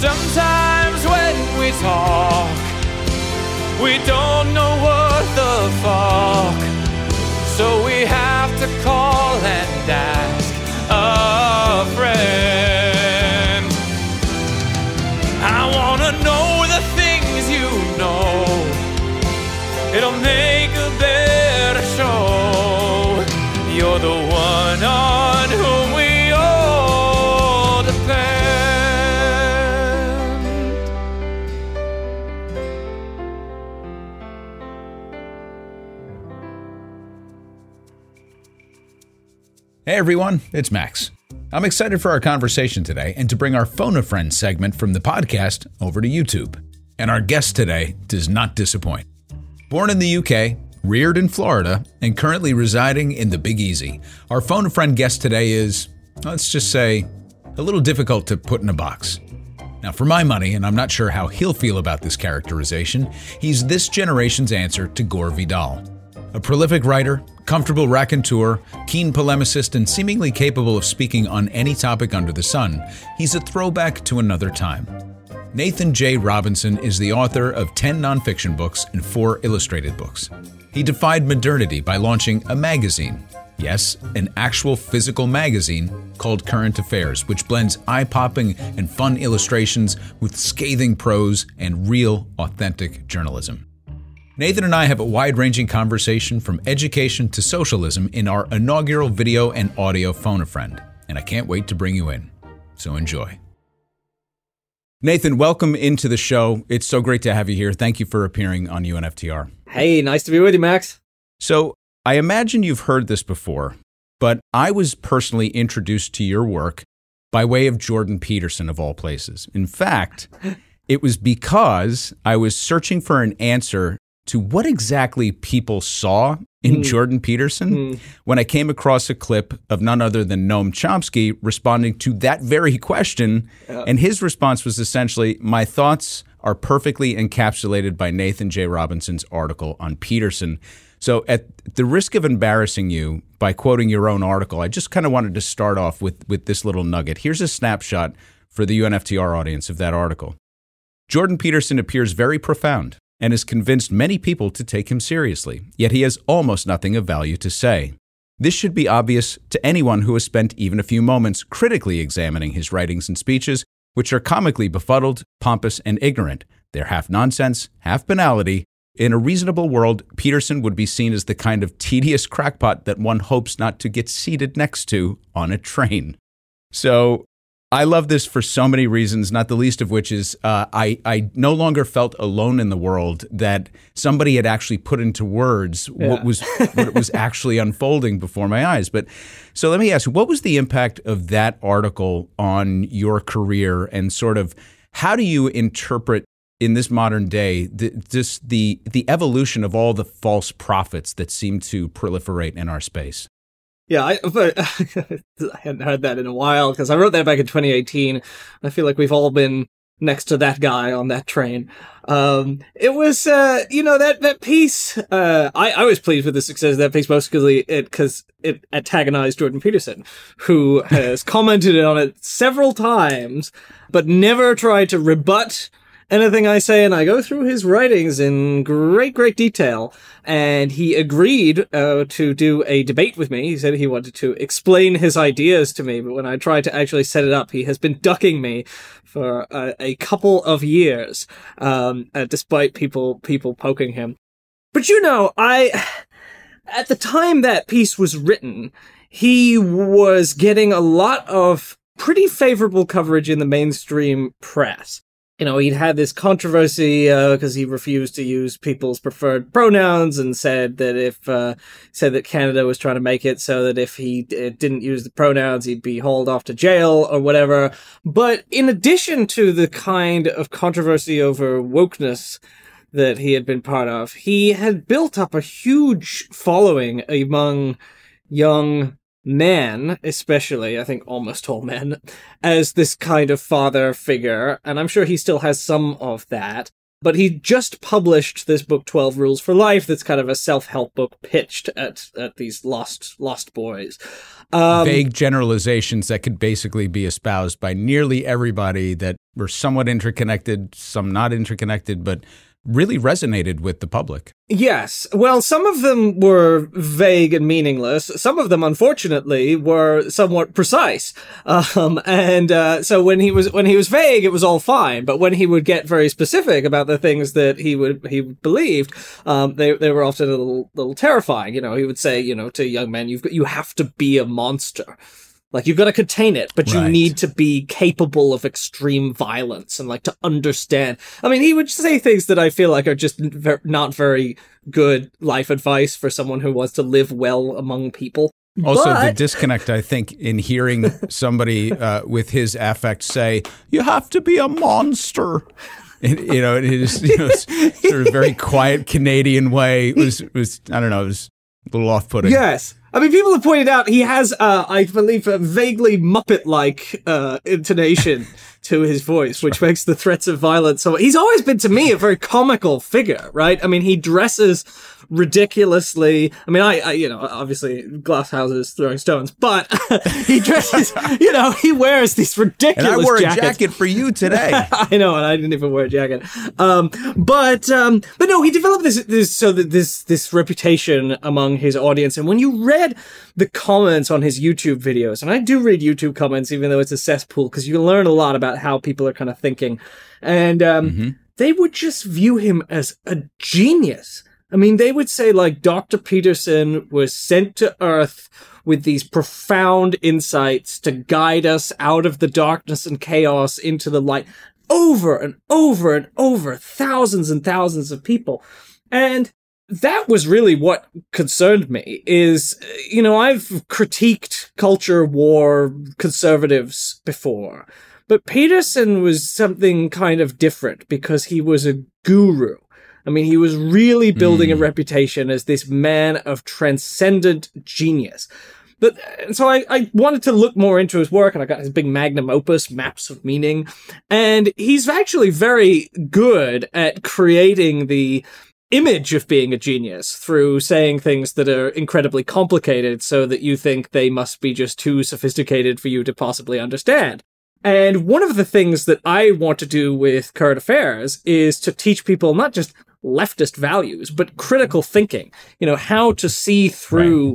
Sometimes when we talk, we don't know what the fuck. So we have to call and ask a friend. I wanna know the things you know. It'll make a better show. You're the one on whom we all depend. Hey everyone, it's Max. I'm excited for our conversation today and to bring our Phone a Friend segment from the podcast over to YouTube. And our guest today does not disappoint. Born in the UK, reared in Florida, and currently residing in the Big Easy, our Phone a Friend guest today is, let's just say, a little difficult to put in a box. Now, for my money, and I'm not sure how he'll feel about this characterization, he's this generation's answer to Gore Vidal. A prolific writer, comfortable raconteur, keen polemicist, and seemingly capable of speaking on any topic under the sun, he's a throwback to another time. Nathan J. Robinson is the author of 10 nonfiction books and 4 illustrated books. He defied modernity by launching a magazine. Yes, an actual physical magazine called Current Affairs, which blends eye-popping and fun illustrations with scathing prose and real, authentic journalism. Nathan and I have a wide-ranging conversation from education to socialism in our inaugural video and audio Phone a Friend, and I can't wait to bring you in. So enjoy. Nathan, welcome into the show. It's so great to have you here. Thank you for appearing on UNFTR. Hey, nice to be with you, Max. So, I imagine you've heard this before, but I was personally introduced to your work by way of Jordan Peterson, of all places. In fact, it was because I was searching for an answer to what exactly people saw in Jordan Peterson when I came across a clip of none other than Noam Chomsky responding to that very question. And his response was essentially, my thoughts are perfectly encapsulated by Nathan J. Robinson's article on Peterson. So at the risk of embarrassing you by quoting your own article, I just kind of wanted to start off with this little nugget. Here's a snapshot for the UNFTR audience of that article. Jordan Peterson appears very profound and has convinced many people to take him seriously, yet he has almost nothing of value to say. This should be obvious to anyone who has spent even a few moments critically examining his writings and speeches, which are comically befuddled, pompous, and ignorant. They're half nonsense, half banality. In a reasonable world, Peterson would be seen as the kind of tedious crackpot that one hopes not to get seated next to on a train. So I love this for so many reasons, not the least of which is I no longer felt alone in the world, that somebody had actually put into words what was actually unfolding before my eyes. But so let me ask, what was the impact of that article on your career, and sort of how do you interpret in this modern day the evolution of all the false prophets that seem to proliferate in our space? Yeah, I hadn't heard that in a while because I wrote that back in 2018. I feel like we've all been next to that guy on that train. It was, that piece, I was pleased with the success of that piece, mostly because it antagonized Jordan Peterson, who has commented on it several times, but never tried to rebut anything I say, and I go through his writings in great detail. And he agreed to do a debate with me. He said he wanted to explain his ideas to me, but when I tried to actually set it up, he has been ducking me for a couple of years, despite people poking him. But at the time that piece was written, he was getting a lot of pretty favorable coverage in the mainstream press. He'd had this controversy because he refused to use people's preferred pronouns and said that Canada was trying to make it so that if he didn't use the pronouns, he'd be hauled off to jail or whatever. But in addition to the kind of controversy over wokeness that he had been part of, he had built up a huge following among young men, especially, I think almost all men, as this kind of father figure, and I'm sure he still has some of that. But he just published this book, 12 Rules for Life, that's kind of a self-help book pitched at these lost boys. Vague generalizations that could basically be espoused by nearly everybody that were somewhat interconnected, some not interconnected, but really resonated with the public. Yes. Well, some of them were vague and meaningless. Some of them, unfortunately, were somewhat precise. So when he was vague, it was all fine. But when he would get very specific about the things that he believed, they were often a little terrifying. You know, he would say, you know, to young men, you have to be a monster. Like, you've got to contain it, but you need to be capable of extreme violence and, like, to understand. I mean, he would say things that I feel like are just not very good life advice for someone who wants to live well among people. Also, the disconnect, I think, in hearing somebody with his affect say, you have to be a monster. You know, it is, you know, sort of very quiet Canadian way. It was I don't know, it was a little off-putting. Yes. I mean, people have pointed out he has, I believe, a vaguely Muppet-like intonation to his voice, which makes the threats of violence. So he's always been, to me, a very comical figure, right? I mean, he dresses ridiculously. I mean, I you know, obviously glass houses throwing stones, but he dresses, you know, he wears these ridiculous jackets. And I wore jackets. a jacket for you today. I know, and I didn't even wear a jacket. But no, he developed this reputation among his audience. And when you read the comments on his YouTube videos, and I do read YouTube comments, even though it's a cesspool, because you learn a lot about how people are kind of thinking. And they would just view him as a genius. I mean, they would say, like, Dr. Peterson was sent to Earth with these profound insights to guide us out of the darkness and chaos into the light, over and over and over, thousands and thousands of people. And that was really what concerned me is, you know, I've critiqued culture war conservatives before, but Peterson was something kind of different because he was a guru. I mean, he was really building a reputation as this man of transcendent genius. But so I wanted to look more into his work, and I got his big magnum opus, Maps of Meaning. And he's actually very good at creating the image of being a genius through saying things that are incredibly complicated so that you think they must be just too sophisticated for you to possibly understand. And one of the things that I want to do with Current Affairs is to teach people not just leftist values, but critical thinking, you know, how to see through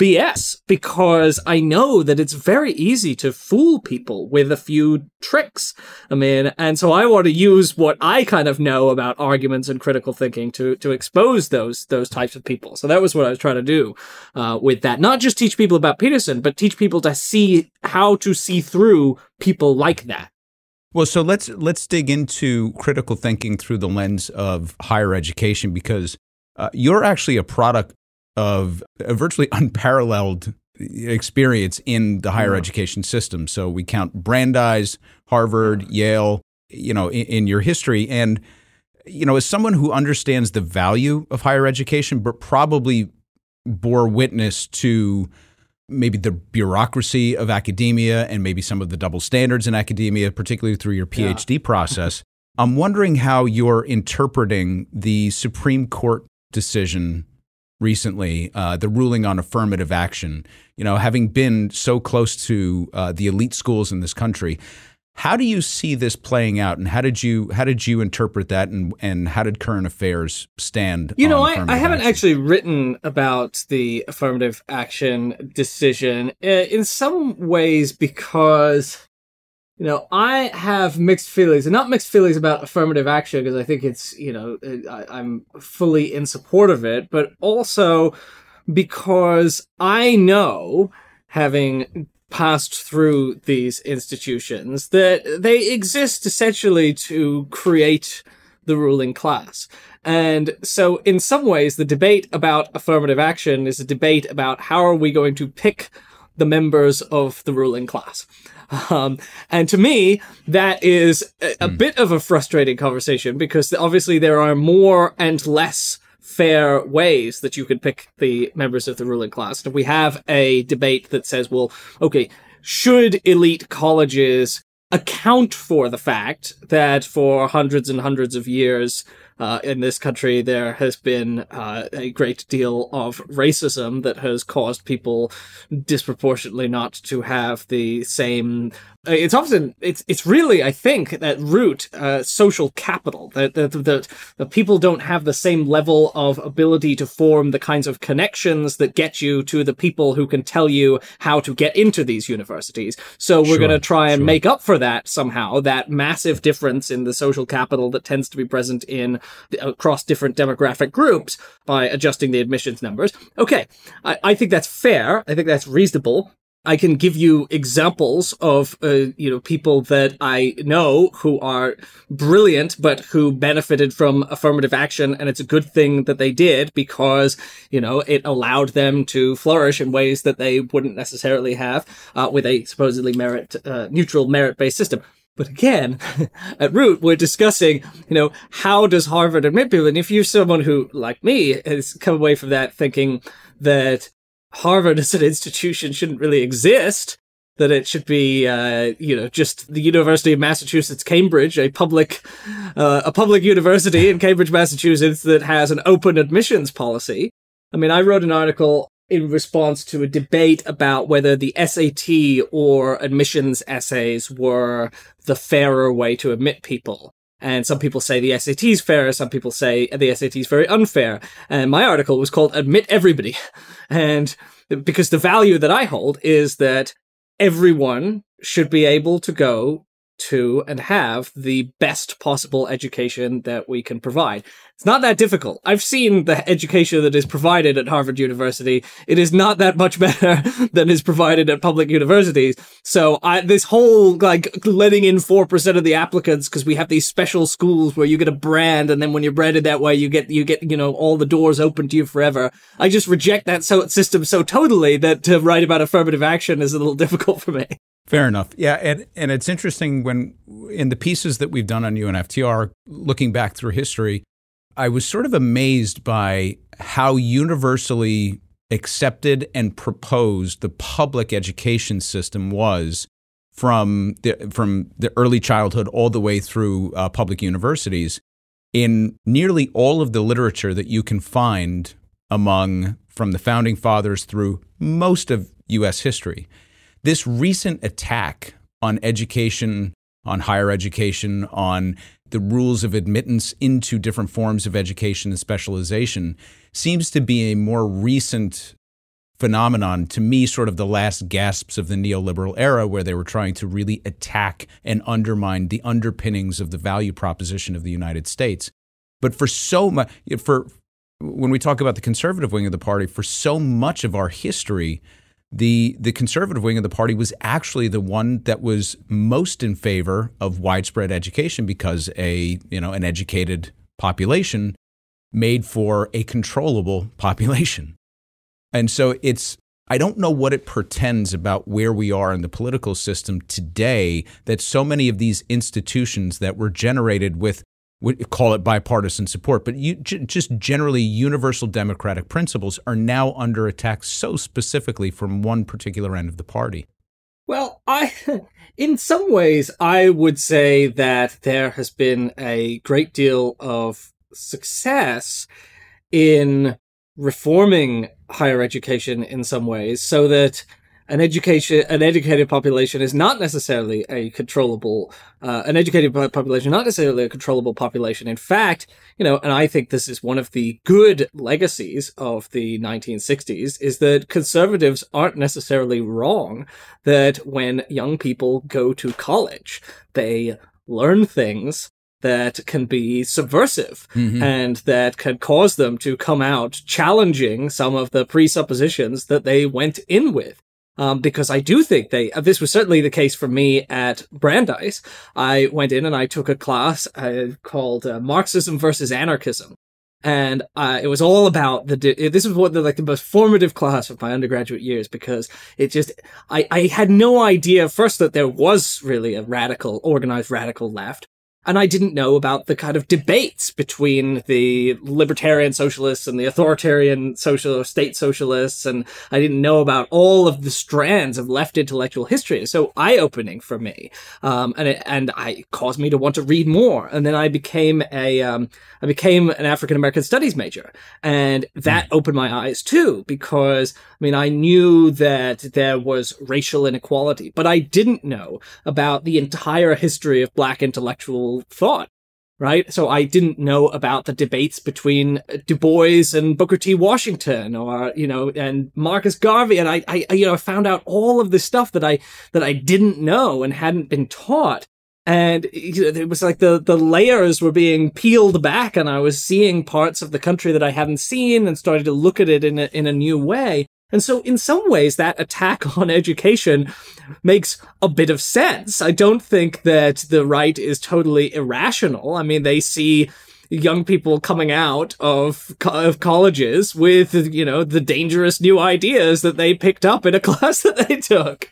BS, because I know that it's very easy to fool people with a few tricks. I mean, and so I want to use what I kind of know about arguments and critical thinking to expose those types of people. So that was what I was trying to do with that. Not just teach people about Peterson, but teach people to see how to see through people like that. Well, so let's dig into critical thinking through the lens of higher education, because you're actually a product of a virtually unparalleled experience in the higher education system. So we count Brandeis, Harvard, Yale, you know, in your history. And, you know, as someone who understands the value of higher education, but probably bore witness to maybe the bureaucracy of academia and maybe some of the double standards in academia, particularly through your PhD process, I'm wondering how you're interpreting the Supreme Court decision recently, the ruling on affirmative action. You know, having been so close to the elite schools in this country, how do you see this playing out, and how did you interpret that, and how did Current Affairs stand? You know, I haven't actually written about the affirmative action decision in some ways because, you know, I have mixed feelings, and not mixed feelings about affirmative action because I think it's, you know, I'm fully in support of it, but also because I know, having passed through these institutions, that they exist essentially to create the ruling class. And so in some ways, the debate about affirmative action is a debate about how are we going to pick the members of the ruling class. And to me, that is a bit of a frustrating conversation because obviously there are more and less fair ways that you could pick the members of the ruling class. And if we have a debate that says, well, okay, should elite colleges account for the fact that for hundreds and hundreds of years in this country, there has been a great deal of racism that has caused people disproportionately not to have the same. It's really, I think, at root social capital. That people don't have the same level of ability to form the kinds of connections that get you to the people who can tell you how to get into these universities. So we're going to try and make up for that somehow, that massive difference in the social capital that tends to be present across different demographic groups by adjusting the admissions numbers. Okay, I think that's fair. I think that's reasonable. I can give you examples of, people that I know who are brilliant, but who benefited from affirmative action. And it's a good thing that they did because, it allowed them to flourish in ways that they wouldn't necessarily have with a supposedly neutral merit-based system. But again, at root, we're discussing, how does Harvard admit people? And if you're someone who, like me, has come away from that thinking that Harvard as an institution shouldn't really exist, that it should be, just the University of Massachusetts, Cambridge, a public university in Cambridge, Massachusetts that has an open admissions policy. I mean, I wrote an article in response to a debate about whether the SAT or admissions essays were the fairer way to admit people. And some people say the SAT is fair, some people say the SAT is very unfair. And my article was called Admit Everybody. And because the value that I hold is that everyone should be able to go to and have the best possible education that we can provide. It's not that difficult. I've seen the education that is provided at Harvard University. It is not that much better than is provided at public universities. So this whole letting in 4% of the applicants because we have these special schools where you get a brand, and then when you're branded that way, you get all the doors open to you forever. I just reject that system so totally that to write about affirmative action is a little difficult for me. Fair enough. Yeah, and it's interesting when in the pieces that we've done on UNFTR, looking back through history, I was sort of amazed by how universally accepted and proposed the public education system was from the early childhood all the way through public universities. In nearly all of the literature that you can find from the founding fathers through most of U.S. history, this recent attack on education, on higher education, on the rules of admittance into different forms of education and specialization seems to be a more recent phenomenon, to me, sort of the last gasps of the neoliberal era, where they were trying to really attack and undermine the underpinnings of the value proposition of the United States. But when we talk about the conservative wing of the party, for so much of our history, the conservative wing of the party was actually the one that was most in favor of widespread education because an educated population made for a controllable population. And so I don't know what it portends about where we are in the political system today that so many of these institutions that were generated with, we call it bipartisan support, but just generally universal democratic principles are now under attack so specifically from one particular end of the party. Well, in some ways, I would say that there has been a great deal of success in reforming higher education in some ways so that an educated population is not necessarily a controllable, an educated population, not necessarily a controllable population. In fact, and I think this is one of the good legacies of the 1960s, is that conservatives aren't necessarily wrong, that when young people go to college, they learn things that can be subversive and that can cause them to come out challenging some of the presuppositions that they went in with. Because I do think this was certainly the case for me at Brandeis. I went in and I took a class called Marxism versus Anarchism. And it was all about this was the most formative class of my undergraduate years, because I had no idea first that there was really a organized radical left. And I didn't know about the kind of debates between the libertarian socialists and the authoritarian state socialists. And I didn't know about all of the strands of left intellectual history. So eye-opening for me. And it caused me to want to read more. And then I became an African-American studies major. And that opened my eyes too, because, I mean, I knew that there was racial inequality, but I didn't know about the entire history of Black intellectual thought, right? So I didn't know about the debates between Du Bois and Booker T. Washington, or, and Marcus Garvey. And I found out all of this stuff that I didn't know and hadn't been taught. And it was like the layers were being peeled back, and I was seeing parts of the country that I hadn't seen and started to look at it in a new way. And so in some ways, that attack on education makes a bit of sense. I don't think that the right is totally irrational. I mean, they see young people coming out of colleges with, the dangerous new ideas that they picked up in a class that they took.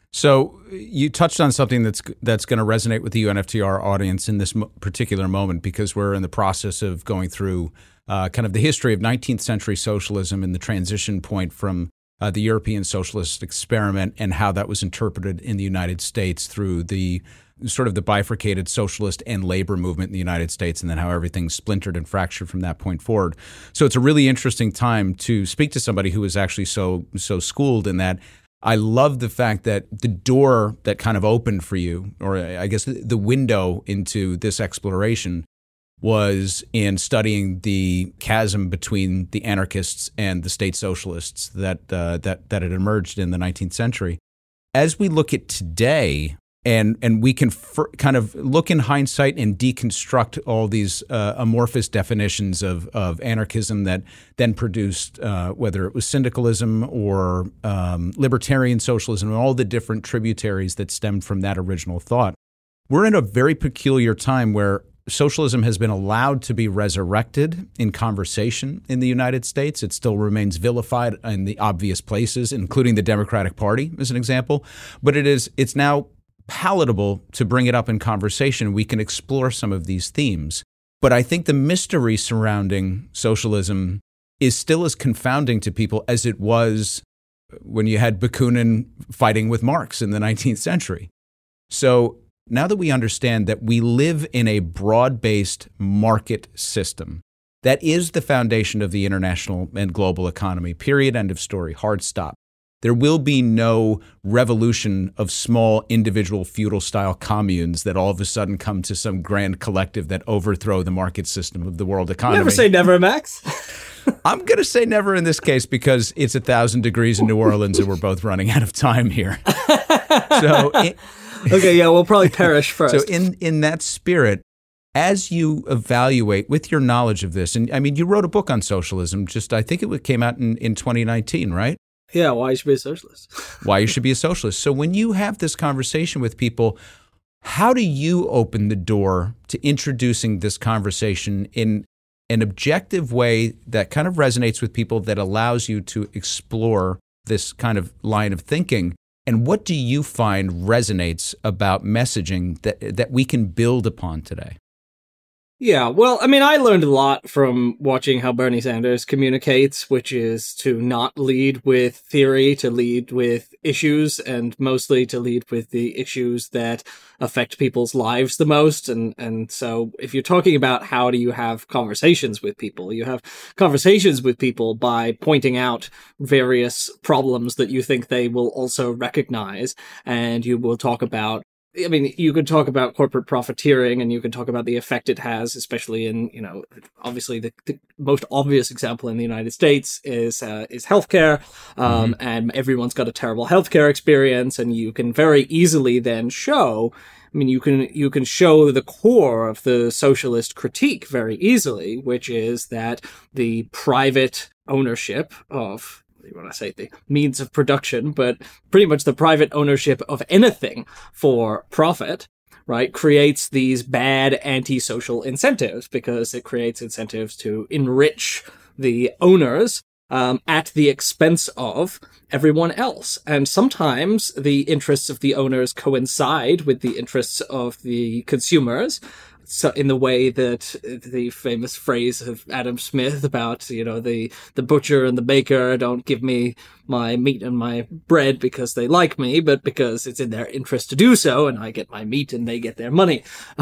So you touched on something that's going to resonate with the UNFTR audience in this particular moment, because we're in the process of going through kind of the history of 19th century socialism and the transition point from the European socialist experiment and how that was interpreted in the United States through the sort of the bifurcated socialist and labor movement in the United States, and then how everything splintered and fractured from that point forward. So it's a really interesting time to speak to somebody who is actually so schooled in that. I love the fact that the door that kind of opened for you, or I guess the window into this exploration, was in studying the chasm between the anarchists and the state socialists that had emerged in the 19th century. As we look at today, and we can kind of look in hindsight and deconstruct all these amorphous definitions of anarchism that then produced, whether it was syndicalism or libertarian socialism, and all the different tributaries that stemmed from that original thought. We're in a very peculiar time where socialism has been allowed to be resurrected in conversation in the United States. It still remains vilified in the obvious places, including the Democratic Party, as an example. But it's now palatable to bring it up in conversation. We can explore some of these themes. But I think the mystery surrounding socialism is still as confounding to people as it was when you had Bakunin fighting with Marx in the 19th century. So now that we understand that we live in a broad-based market system, that is the foundation of the international and global economy, period, end of story, hard stop. There will be no revolution of small individual feudal-style communes that all of a sudden come to some grand collective that overthrow the market system of the world economy. Never say never, Max. I'm going to say never in this case because it's 1,000 degrees in New Orleans and we're both running out of time here. Okay, yeah, we'll probably perish first. So in that spirit, as you evaluate with your knowledge of this, and I mean, you wrote a book on socialism, I think it came out in 2019, right? Yeah, why you should be a socialist. Why you should be a socialist. So when you have this conversation with people, how do you open the door to introducing this conversation in an objective way that kind of resonates with people, that allows you to explore this kind of line of thinking? And what do you find resonates about messaging that we can build upon today? Yeah, well, I mean, I learned a lot from watching how Bernie Sanders communicates, which is to not lead with theory, to lead with issues, and mostly to lead with the issues that affect people's lives the most. And so if you're talking about how do you have conversations with people, you have conversations with people by pointing out various problems that you think they will also recognize, and you will talk about, I mean, you could talk about corporate profiteering, and you could talk about the effect it has, especially in, obviously the most obvious example in the United States is healthcare. And everyone's got a terrible healthcare experience, and you can very easily then show, I mean, you can show the core of the socialist critique very easily, which is that the private ownership of, when I say the means of production, but pretty much the private ownership of anything for profit, right, creates these bad antisocial incentives, because it creates incentives to enrich the owners at the expense of everyone else. And sometimes the interests of the owners coincide with the interests of the consumers. so in the way that the famous phrase of Adam Smith about, the butcher and the baker don't give me my meat and my bread because they like me, but because it's in their interest to do so, and I get my meat and they get their money.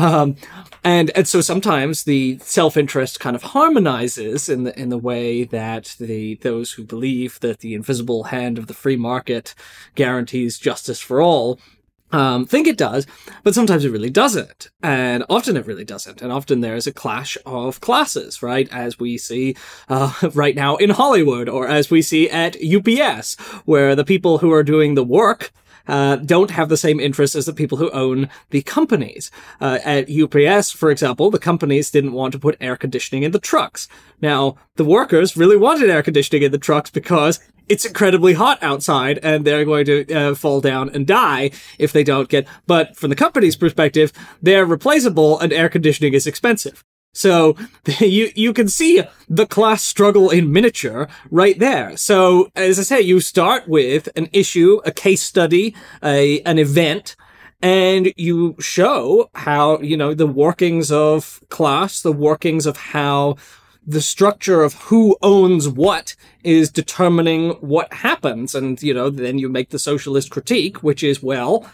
And so sometimes the self-interest kind of harmonizes in the way that those who believe that the invisible hand of the free market guarantees justice for all think it does, but sometimes it really doesn't. And often it really doesn't. And often there's a clash of classes, right? As we see right now in Hollywood, or as we see at UPS, where the people who are doing the work don't have the same interests as the people who own the companies. At UPS, for example, the companies didn't want to put air conditioning in the trucks. Now, the workers really wanted air conditioning in the trucks because it's incredibly hot outside and they're going to fall down and die if they don't get. But from the company's perspective, they're replaceable and air conditioning is expensive. So you can see the class struggle in miniature right there. So as I say, you start with an issue, a case study, an event, and you show how, the workings of class, the workings of how the structure of who owns what is determining what happens. And, then you make the socialist critique, which is, well,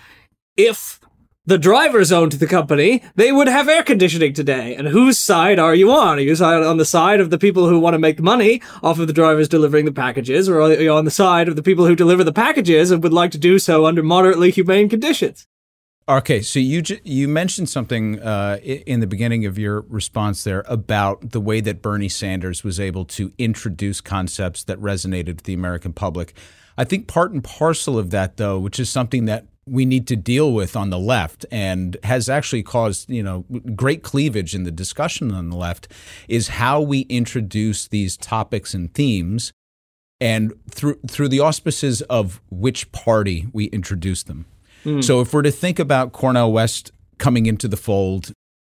if the drivers owned the company, they would have air conditioning today. And whose side are you on? Are you on the side of the people who want to make money off of the drivers delivering the packages, or are you on the side of the people who deliver the packages and would like to do so under moderately humane conditions? Okay, so you mentioned something in the beginning of your response there about the way that Bernie Sanders was able to introduce concepts that resonated with the American public. I think part and parcel of that, though, which is something that we need to deal with on the left and has actually caused, great cleavage in the discussion on the left, is how we introduce these topics and themes and through the auspices of which party we introduce them. So if we're to think about Cornel West coming into the fold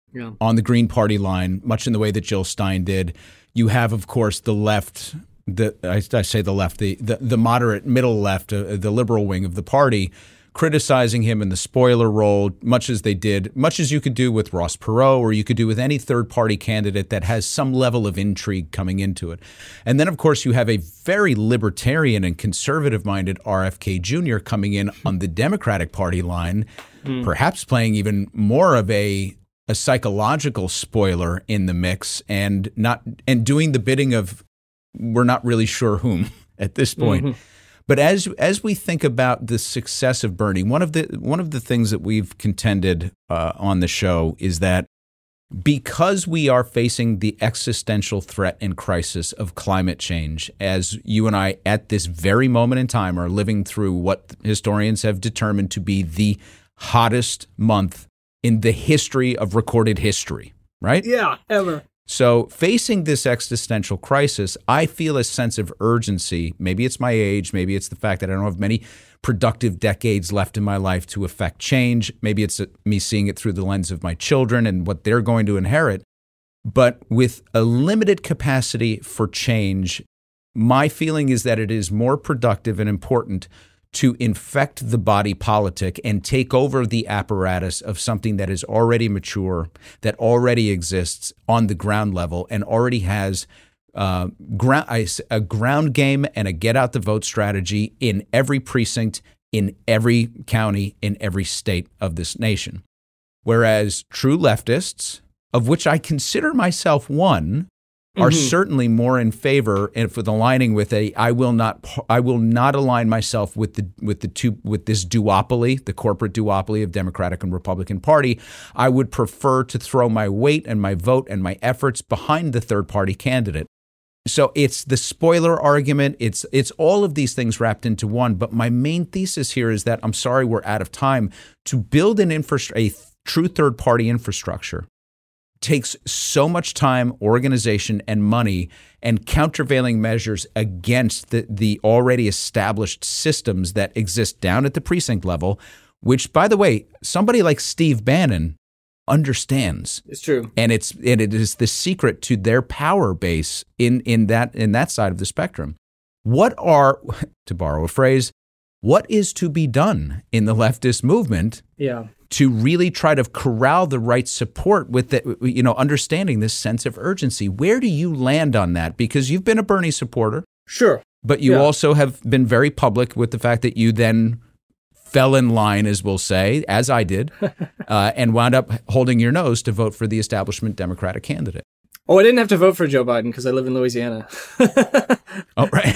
on the Green Party line, much in the way that Jill Stein did, you have, of course, the left, the moderate middle left, the liberal wing of the party, criticizing him in the spoiler role, much as you could do with Ross Perot, or you could do with any third-party candidate that has some level of intrigue coming into it. And then, of course, you have a very libertarian and conservative-minded RFK Jr. coming in on the Democratic Party line, perhaps playing even more of a psychological spoiler in the mix, and doing the bidding of we're not really sure whom at this point. Mm-hmm. But as we think about the success of Bernie, one of the things that we've contended on the show is that because we are facing the existential threat and crisis of climate change, as you and I at this very moment in time are living through what historians have determined to be the hottest month in the history of recorded history, right? Yeah, ever. So facing this existential crisis, I feel a sense of urgency. Maybe it's my age. Maybe it's the fact that I don't have many productive decades left in my life to affect change. Maybe it's me seeing it through the lens of my children and what they're going to inherit. But with a limited capacity for change, my feeling is that it is more productive and important to infect the body politic and take over the apparatus of something that is already mature, that already exists on the ground level and already has a ground game and a get out the vote strategy in every precinct, in every county, in every state of this nation. Whereas true leftists, of which I consider myself one, are certainly more in favor and for the aligning with I will not align myself with this duopoly, the corporate duopoly of Democratic and Republican Party. I would prefer to throw my weight and my vote and my efforts behind the third party candidate. So it's the spoiler argument. It's all of these things wrapped into one. But my main thesis here is that I'm sorry we're out of time. To build a true third party infrastructure takes so much time, organization, and money, and countervailing measures against the already established systems that exist down at the precinct level, which, by the way, somebody like Steve Bannon understands. It's true. And it is the secret to their power base in that side of the spectrum. What are, to borrow a phrase, what is to be done in the leftist movement to really try to corral the right support with the, understanding this sense of urgency? Where do you land on that? Because you've been a Bernie supporter. Sure. But you also have been very public with the fact that you then fell in line, as we'll say, as I did, and wound up holding your nose to vote for the establishment Democratic candidate. Oh, I didn't have to vote for Joe Biden because I live in Louisiana. Oh, right.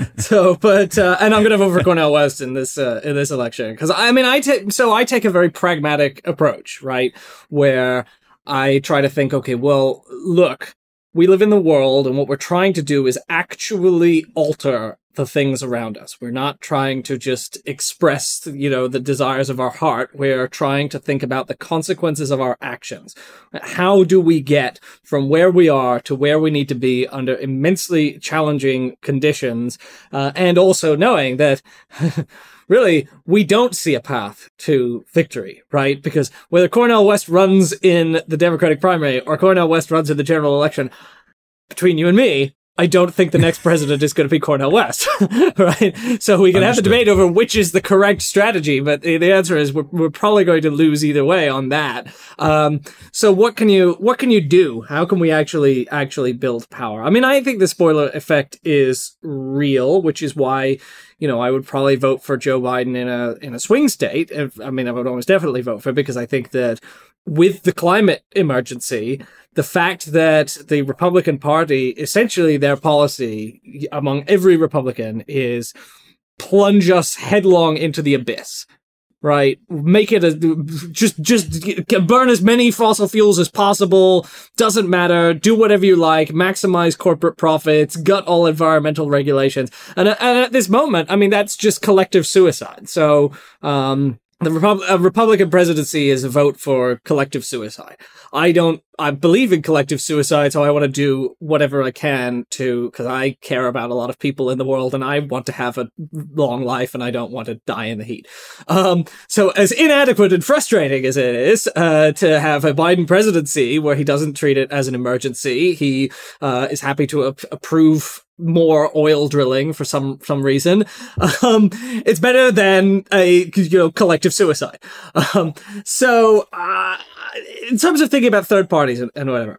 And I'm going to vote for Cornel West in this election because I take a very pragmatic approach, right? Where I try to think, okay, well, look, we live in the world, and what we're trying to do is actually alter the things around us. We're not trying to just express, the desires of our heart. We're trying to think about the consequences of our actions. How do we get from where we are to where we need to be under immensely challenging conditions, and also knowing that really, we don't see a path to victory, right? Because whether Cornel West runs in the Democratic primary or Cornel West runs in the general election, between you and me, I don't think the next president is going to be Cornel West, right? So we can have the debate over which is the correct strategy, but the answer is we're probably going to lose either way on that. So what can you do? How can we actually build power? I mean, I think the spoiler effect is real, which is why, I would probably vote for Joe Biden in a swing state. I would almost definitely vote for it because I think that with the climate emergency, the fact that the Republican Party, essentially their policy among every Republican is plunge us headlong into the abyss, right? Make it just burn as many fossil fuels as possible. Doesn't matter. Do whatever you like. Maximize corporate profits. Gut all environmental regulations. And at this moment, that's just collective suicide. So, the Republican presidency is a vote for collective suicide. I believe in collective suicide, so I want to do whatever I can because I care about a lot of people in the world and I want to have a long life and I don't want to die in the heat. So as inadequate and frustrating as it is, to have a Biden presidency where he doesn't treat it as an emergency, he, is happy to approve more oil drilling for some reason. It's better than a, collective suicide. So, in terms of thinking about third parties and whatever,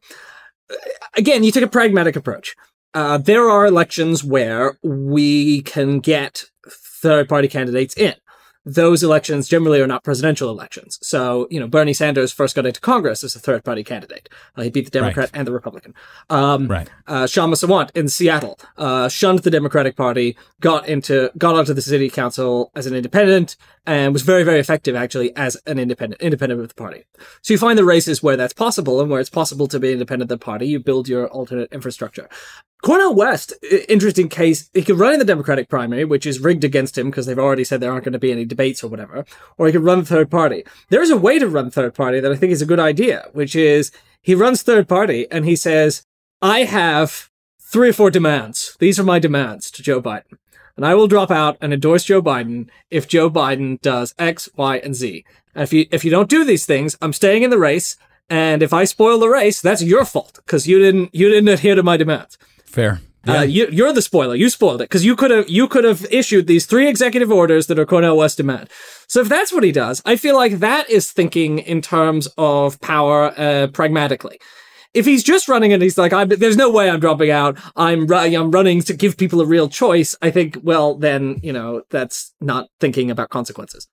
again, you take a pragmatic approach. There are elections where we can get third party candidates in. Those elections generally are not presidential elections. So, Bernie Sanders first got into Congress as a third-party candidate. He beat the Democrat and the Republican. Shyama Sawant in Seattle shunned the Democratic Party, got onto the city council as an independent, and was very, very effective, actually, as an independent of the party. So you find the races where that's possible, and where it's possible to be independent of the party, you build your alternate infrastructure. Cornel West, interesting case, he could run in the Democratic primary, which is rigged against him because they've already said there aren't going to be any debates or whatever, or he could run third party. There is a way to run third party that I think is a good idea, which is he runs third party and he says, I have 3 or 4 demands. These are my demands to Joe Biden. And I will drop out and endorse Joe Biden if Joe Biden does X, Y, and Z. And if you don't do these things, I'm staying in the race. And if I spoil the race, that's your fault because you didn't adhere to my demands. Fair. Yeah. You're the spoiler. You spoiled it because you could have issued these 3 executive orders that are Cornel West demand. So if that's what he does, I feel like that is thinking in terms of power pragmatically. If he's just running and he's like, there's no way I'm dropping out. I'm running to give people a real choice. I think, well, then, that's not thinking about consequences.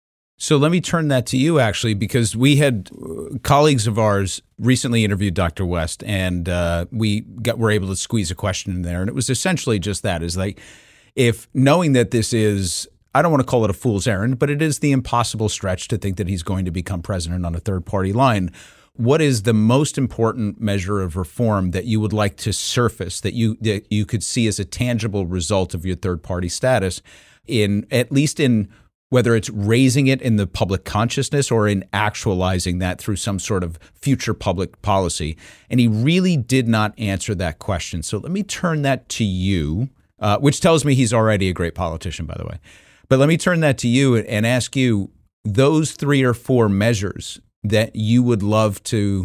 So let me turn that to you, actually, because we had colleagues of ours recently interviewed Dr. West, and we were able to squeeze a question in there. And it was essentially just that, is like, if knowing that this is, I don't want to call it a fool's errand, but it is the impossible stretch to think that he's going to become president on a third party line. What is the most important measure of reform that you would like to surface that you could see as a tangible result of your third party status, at least in whether it's raising it in the public consciousness or in actualizing that through some sort of future public policy? And he really did not answer that question. So let me turn that to you, which tells me he's already a great politician, by the way. But let me turn that to you and ask you those 3 or 4 measures that you would love to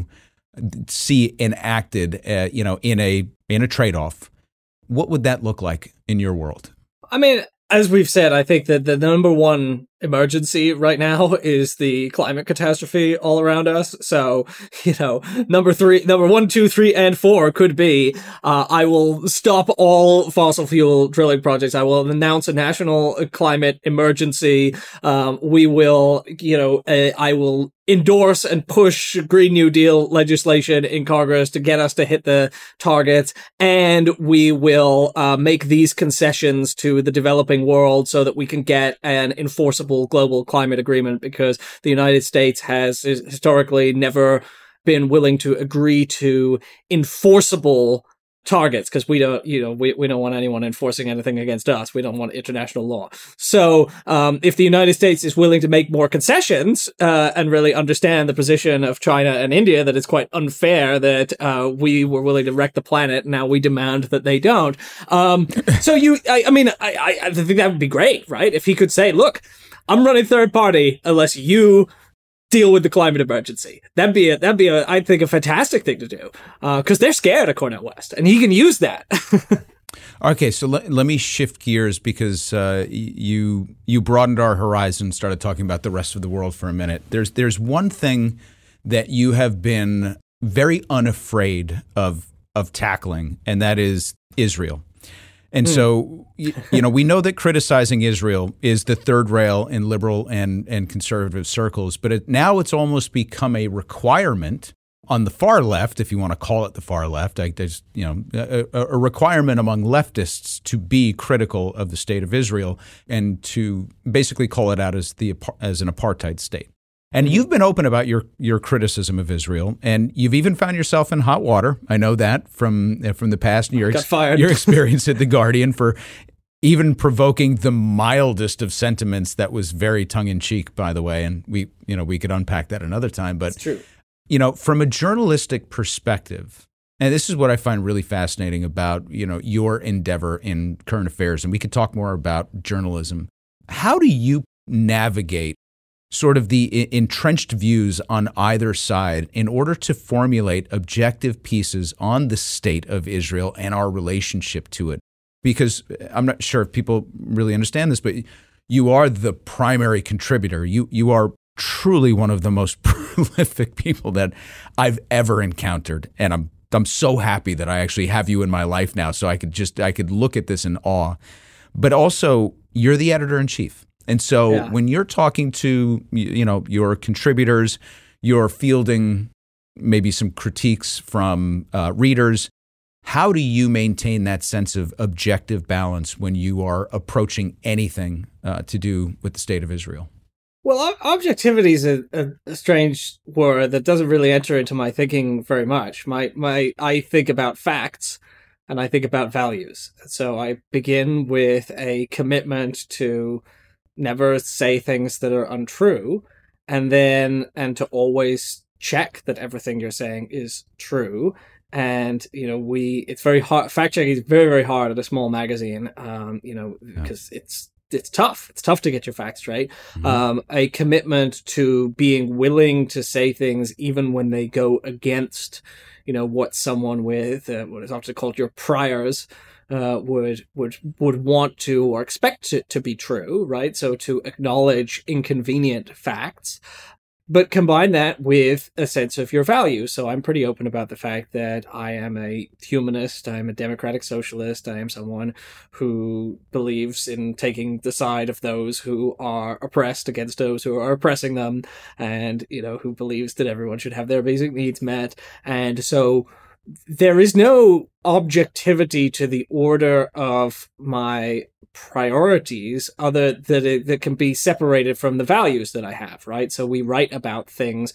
see enacted, in a trade-off. What would that look like in your world? I mean, As we've said, I think that the number one emergency right now is the climate catastrophe all around us. So, number 1, 2, 3, and 4 could be, I will stop all fossil fuel drilling projects. I will announce a national climate emergency. We will, I will endorse and push Green New Deal legislation in Congress to get us to hit the targets. And we will make these concessions to the developing world so that we can get an enforceable global climate agreement, because the United States has historically never been willing to agree to enforceable targets, because we don't, we don't want anyone enforcing anything against us. We don't want international law. So, if the United States is willing to make more concessions, and really understand the position of China and India, that it's quite unfair that, we were willing to wreck the planet. Now we demand that they don't. I think that would be great, right? If he could say, look, I'm running third party unless you deal with the climate emergency. That'd be I think, a fantastic thing to do, because they're scared of Cornel West, and he can use that. Okay, so let me shift gears, because you broadened our horizon, started talking about the rest of the world for a minute. There's one thing that you have been very unafraid of tackling, and that is Israel. And so, we know that criticizing Israel is the third rail in liberal and conservative circles, but now it's almost become a requirement on the far left, if you want to call it the far left. There's a requirement among leftists to be critical of the state of Israel and to basically call it out as an apartheid state. And you've been open about your criticism of Israel, and you've even found yourself in hot water. I know that from the past, and your experience at The Guardian for even provoking the mildest of sentiments that was very tongue-in-cheek, by the way. And we could unpack that another time. But it's true. From a journalistic perspective, and this is what I find really fascinating about your endeavor in current affairs, and we could talk more about journalism. How do you navigate sort of the entrenched views on either side in order to formulate objective pieces on the state of Israel and our relationship to it? Because I'm not sure if people really understand this, but you are the primary contributor. You are truly one of the most prolific people that I've ever encountered, and I'm so happy that I actually have you in my life now, so I could look at this in awe. But also, you're the editor-in-chief. And so when you're talking to, your contributors, you're fielding maybe some critiques from readers, how do you maintain that sense of objective balance when you are approaching anything to do with the state of Israel? Well, objectivity is a strange word that doesn't really enter into my thinking very much. I think about facts and I think about values. So I begin with a commitment to never say things that are untrue, and to always check that everything you're saying is true. And, it's very hard. Fact checking is very, very hard at a small magazine, because it's tough. It's tough to get your facts straight. Mm-hmm. A commitment to being willing to say things even when they go against, what someone with what is often called your priors would want to or expect it to be true, right? So to acknowledge inconvenient facts, but combine that with a sense of your values. So I'm pretty open about the fact that I am a humanist, I'm a democratic socialist, I am someone who believes in taking the side of those who are oppressed against those who are oppressing them, and, who believes that everyone should have their basic needs met. And so there is no objectivity to the order of my priorities other that can be separated from the values that I have, right? So we write about things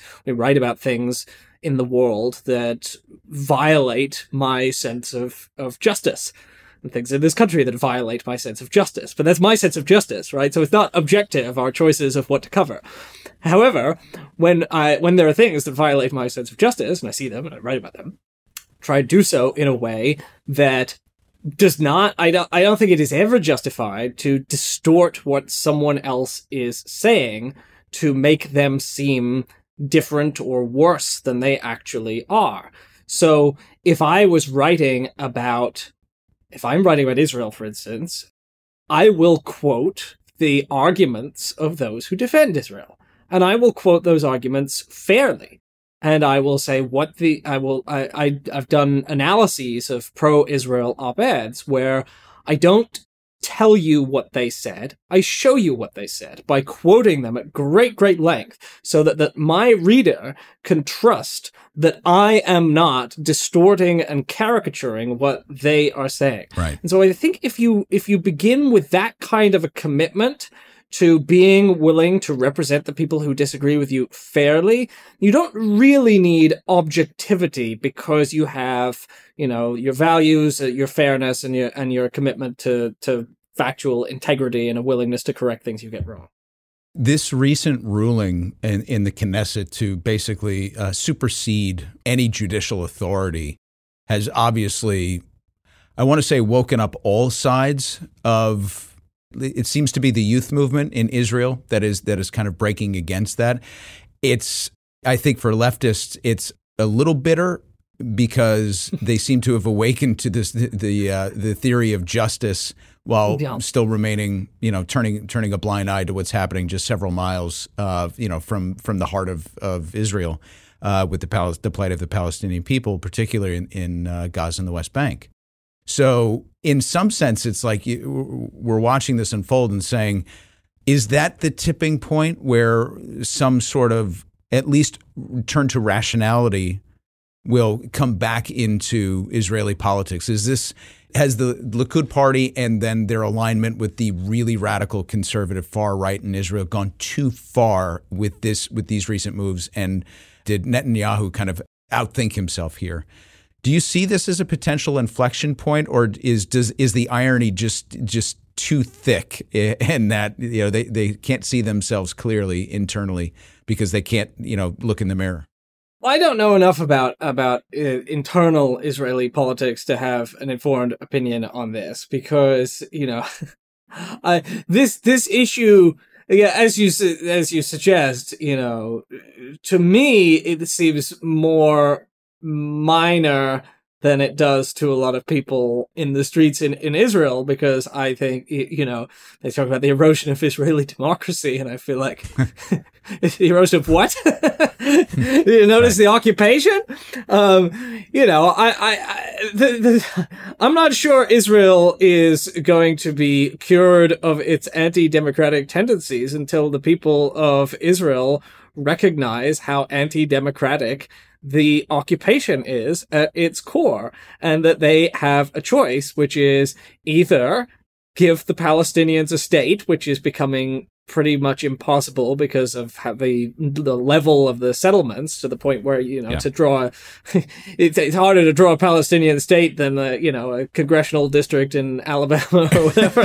in the world that violate my sense of justice, and things in this country that violate my sense of justice. But that's my sense of justice, right? So it's not objective, our choices of what to cover. However, when there are things that violate my sense of justice, and I see them and I write about them, try to do so in a way that does not, I don't think it is ever justified to distort what someone else is saying to make them seem different or worse than they actually are. So if I'm writing about Israel, for instance, I will quote the arguments of those who defend Israel. And I will quote those arguments fairly. And I will say I've done analyses of pro-Israel op-eds where I don't tell you what they said. I show you what they said by quoting them at great length so that my reader can trust that I am not distorting and caricaturing what they are saying. Right. And so I think if you begin with that kind of a commitment to being willing to represent the people who disagree with you fairly, you don't really need objectivity because you have, your values, your fairness, and your commitment to factual integrity and a willingness to correct things you get wrong. This recent ruling in the Knesset to basically supersede any judicial authority has obviously, I want to say, woken up all sides of. It seems to be the youth movement in Israel that is kind of breaking against that. I think for leftists, it's a little bitter because they seem to have awakened to the theory of justice while still remaining, turning a blind eye to what's happening just several miles, from the heart of Israel, with the plight of the Palestinian people, particularly in Gaza and the West Bank. So in some sense, it's like we're watching this unfold and saying, is that the tipping point where some sort of at least turn to rationality will come back into Israeli politics? Has the Likud party and then their alignment with the really radical conservative far right in Israel gone too far with these recent moves? And did Netanyahu kind of outthink himself here? Do you see this as a potential inflection point, or is the irony just too thick in that they can't see themselves clearly internally because they can't look in the mirror? Well, I don't know enough about internal Israeli politics to have an informed opinion on this because this issue. Yeah, as you suggest, to me it seems more minor than it does to a lot of people in the streets in Israel, because I think, they talk about the erosion of Israeli democracy, and I feel like the erosion of what? You notice the occupation? I'm not sure Israel is going to be cured of its anti-democratic tendencies until the people of Israel recognize how anti-democratic the occupation is at its core, and that they have a choice, which is either give the Palestinians a state, which is becoming pretty much impossible because of how the level of the settlements, to the point where to draw it's harder to draw a Palestinian state than a congressional district in Alabama or whatever.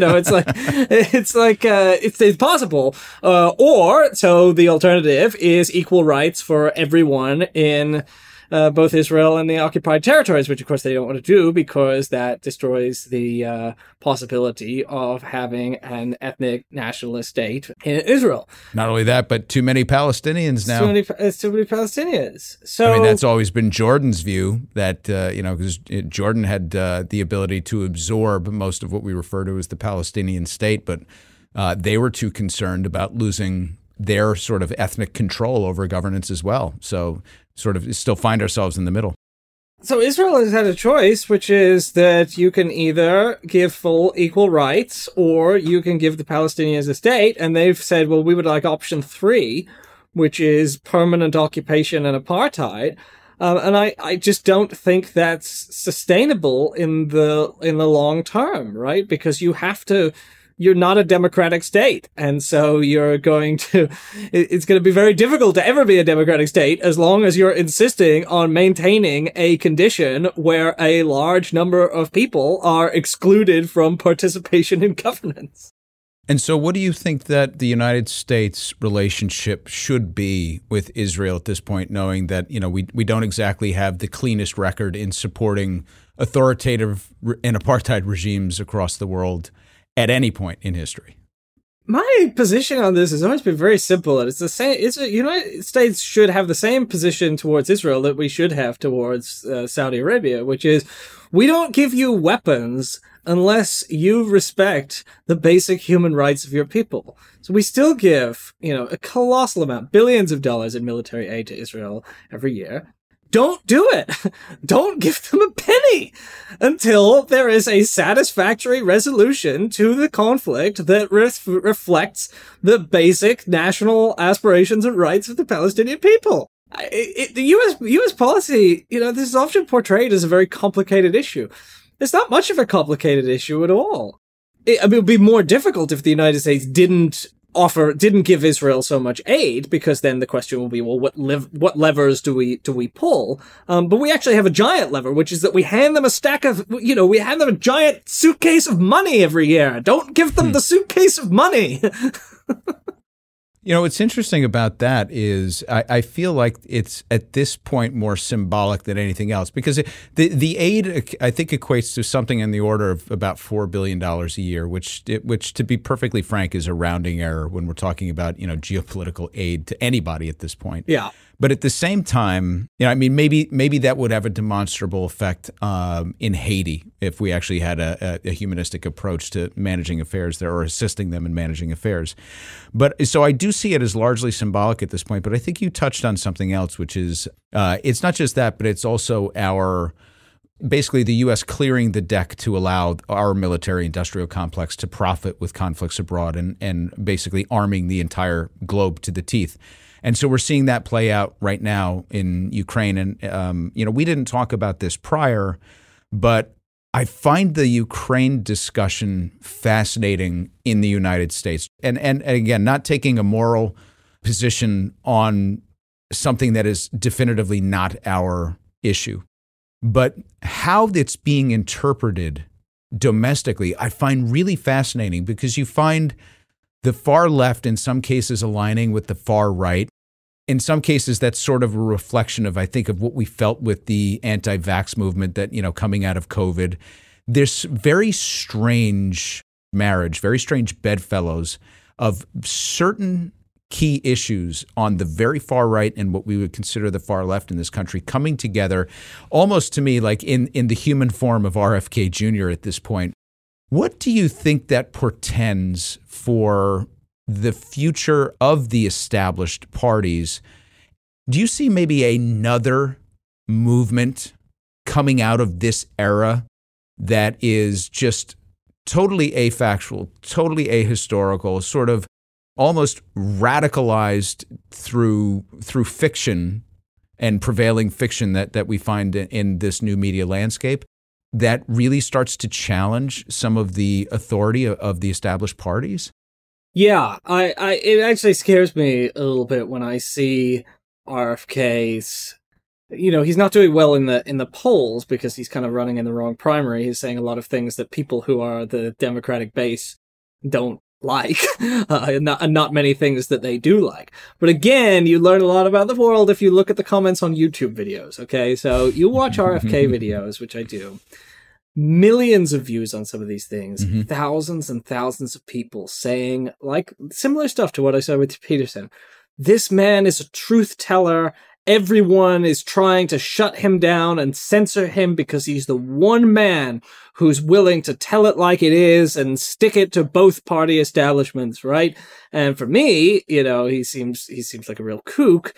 It's possible, or so the alternative is equal rights for everyone in both Israel and the occupied territories, which of course they don't want to do because that destroys the possibility of having an ethnic nationalist state in Israel. Not only that, but too many Palestinians now. It's too many Palestinians. So I mean, that's always been Jordan's view, that because Jordan had the ability to absorb most of what we refer to as the Palestinian state, but they were too concerned about losing their sort of ethnic control over governance as well. So sort of still find ourselves in the middle. So Israel has had a choice, which is that you can either give full equal rights or you can give the Palestinians a state. And they've said, well, we would like option 3, which is permanent occupation and apartheid. And I just don't think that's sustainable in the long term, right? Because you're not a democratic state. And so it's going to be very difficult to ever be a democratic state as long as you're insisting on maintaining a condition where a large number of people are excluded from participation in governance. And so what do you think that the United States relationship should be with Israel at this point, knowing that, we don't exactly have the cleanest record in supporting authoritative and apartheid regimes across the world at any point in history? My position on this has always been very simple, and it's the same. The United States should have the same position towards Israel that we should have towards Saudi Arabia, which is we don't give you weapons unless you respect the basic human rights of your people. So we still give, a colossal amount, billions of dollars in military aid to Israel every year. Don't do it. Don't give them a penny until there is a satisfactory resolution to the conflict that reflects the basic national aspirations and rights of the Palestinian people. The U.S. policy, this is often portrayed as a very complicated issue. It's not much of a complicated issue at all. It would be more difficult if the United States didn't give Israel so much aid, because then the question will be, well, what levers do we pull? But we actually have a giant lever, which is that we hand them we hand them a giant suitcase of money every year. Don't give them the suitcase of money. What's interesting about that is I feel like it's at this point more symbolic than anything else, because the aid, I think, equates to something in the order of about $4 billion a year, which to be perfectly frank is a rounding error when we're talking about, geopolitical aid to anybody at this point. Yeah. But at the same time, maybe that would have a demonstrable effect in Haiti if we actually had a humanistic approach to managing affairs there, or assisting them in managing affairs. But so I do see it as largely symbolic at this point. But I think you touched on something else, which is it's not just that, but it's also basically the U.S. clearing the deck to allow our military industrial complex to profit with conflicts abroad and basically arming the entire globe to the teeth. And so we're seeing that play out right now in Ukraine. And, we didn't talk about this prior, but I find the Ukraine discussion fascinating in the United States. And again, not taking a moral position on something that is definitively not our issue, but how it's being interpreted domestically, I find really fascinating, because you find the far left in some cases aligning with the far right. In some cases, that's sort of a reflection of, I think, of what we felt with the anti-vax movement that, coming out of COVID. There's very strange marriage, very strange bedfellows of certain key issues on the very far right and what we would consider the far left in this country coming together, almost to me like in the human form of RFK Jr. at this point. What do you think that portends for the future of the established parties? Do you see maybe another movement coming out of this era that is just totally afactual, totally ahistorical, sort of almost radicalized through fiction and prevailing fiction that we find in this new media landscape, that really starts to challenge some of the authority of the established parties? Yeah, it actually scares me a little bit when I see RFK's, he's not doing well in the polls because he's kind of running in the wrong primary. He's saying a lot of things that people who are the Democratic base don't like, and not many things that they do like. But again, you learn a lot about the world if you look at the comments on YouTube videos, okay? So you watch RFK videos, which I do. Millions of views on some of these things, thousands and thousands of people saying like similar stuff to what I said with Peterson. This man is a truth teller. Everyone is trying to shut him down and censor him because he's the one man who's willing to tell it like it is and stick it to both party establishments, right? And for me, he seems like a real kook,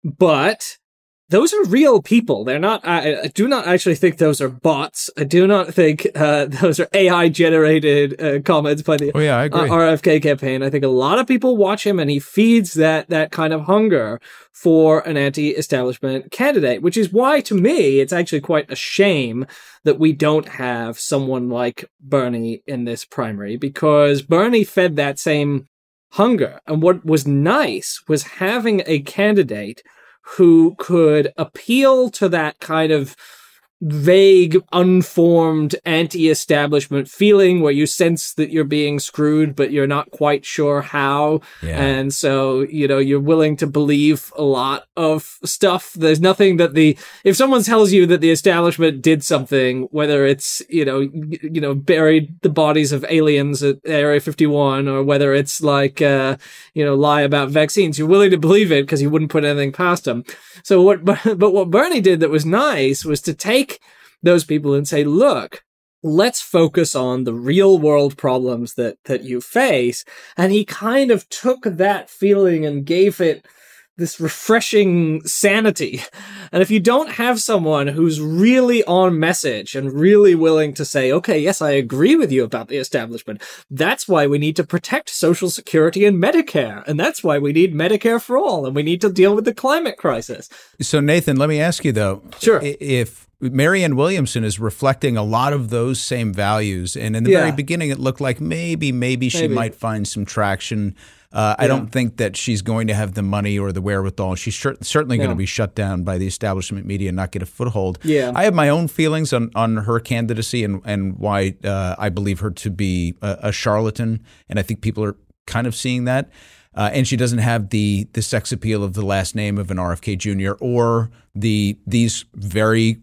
but those are real people. They're not, I do not actually think those are bots. I do not think those are AI generated comments by the I agree. RFK campaign. I think a lot of people watch him and he feeds that kind of hunger for an anti-establishment candidate, which is why to me, it's actually quite a shame that we don't have someone like Bernie in this primary, because Bernie fed that same hunger. And what was nice was having a candidate who could appeal to that kind of vague, unformed, anti-establishment feeling where you sense that you're being screwed, but you're not quite sure how. Yeah. And so, you're willing to believe a lot of stuff. There's nothing that if someone tells you that the establishment did something, whether it's, buried the bodies of aliens at Area 51, or whether it's like, lie about vaccines, you're willing to believe it because you wouldn't put anything past them. So what Bernie did that was nice was to take those people and say, look, let's focus on the real world problems that you face. And he kind of took that feeling and gave it this refreshing sanity. And if you don't have someone who's really on message and really willing to say, okay, yes, I agree with you about the establishment. That's why we need to protect Social Security and Medicare. And that's why we need Medicare for all. And we need to deal with the climate crisis. So, Nathan, let me ask you, though. Sure. If Marianne Williamson is reflecting a lot of those same values, and in the very beginning, it looked like maybe she might find some traction. I don't think that she's going to have the money or the wherewithal. She's certainly going to be shut down by the establishment media and not get a foothold. Yeah. I have my own feelings on her candidacy and why I believe her to be a charlatan, and I think people are kind of seeing that. And she doesn't have the sex appeal of the last name of an RFK Jr. or these very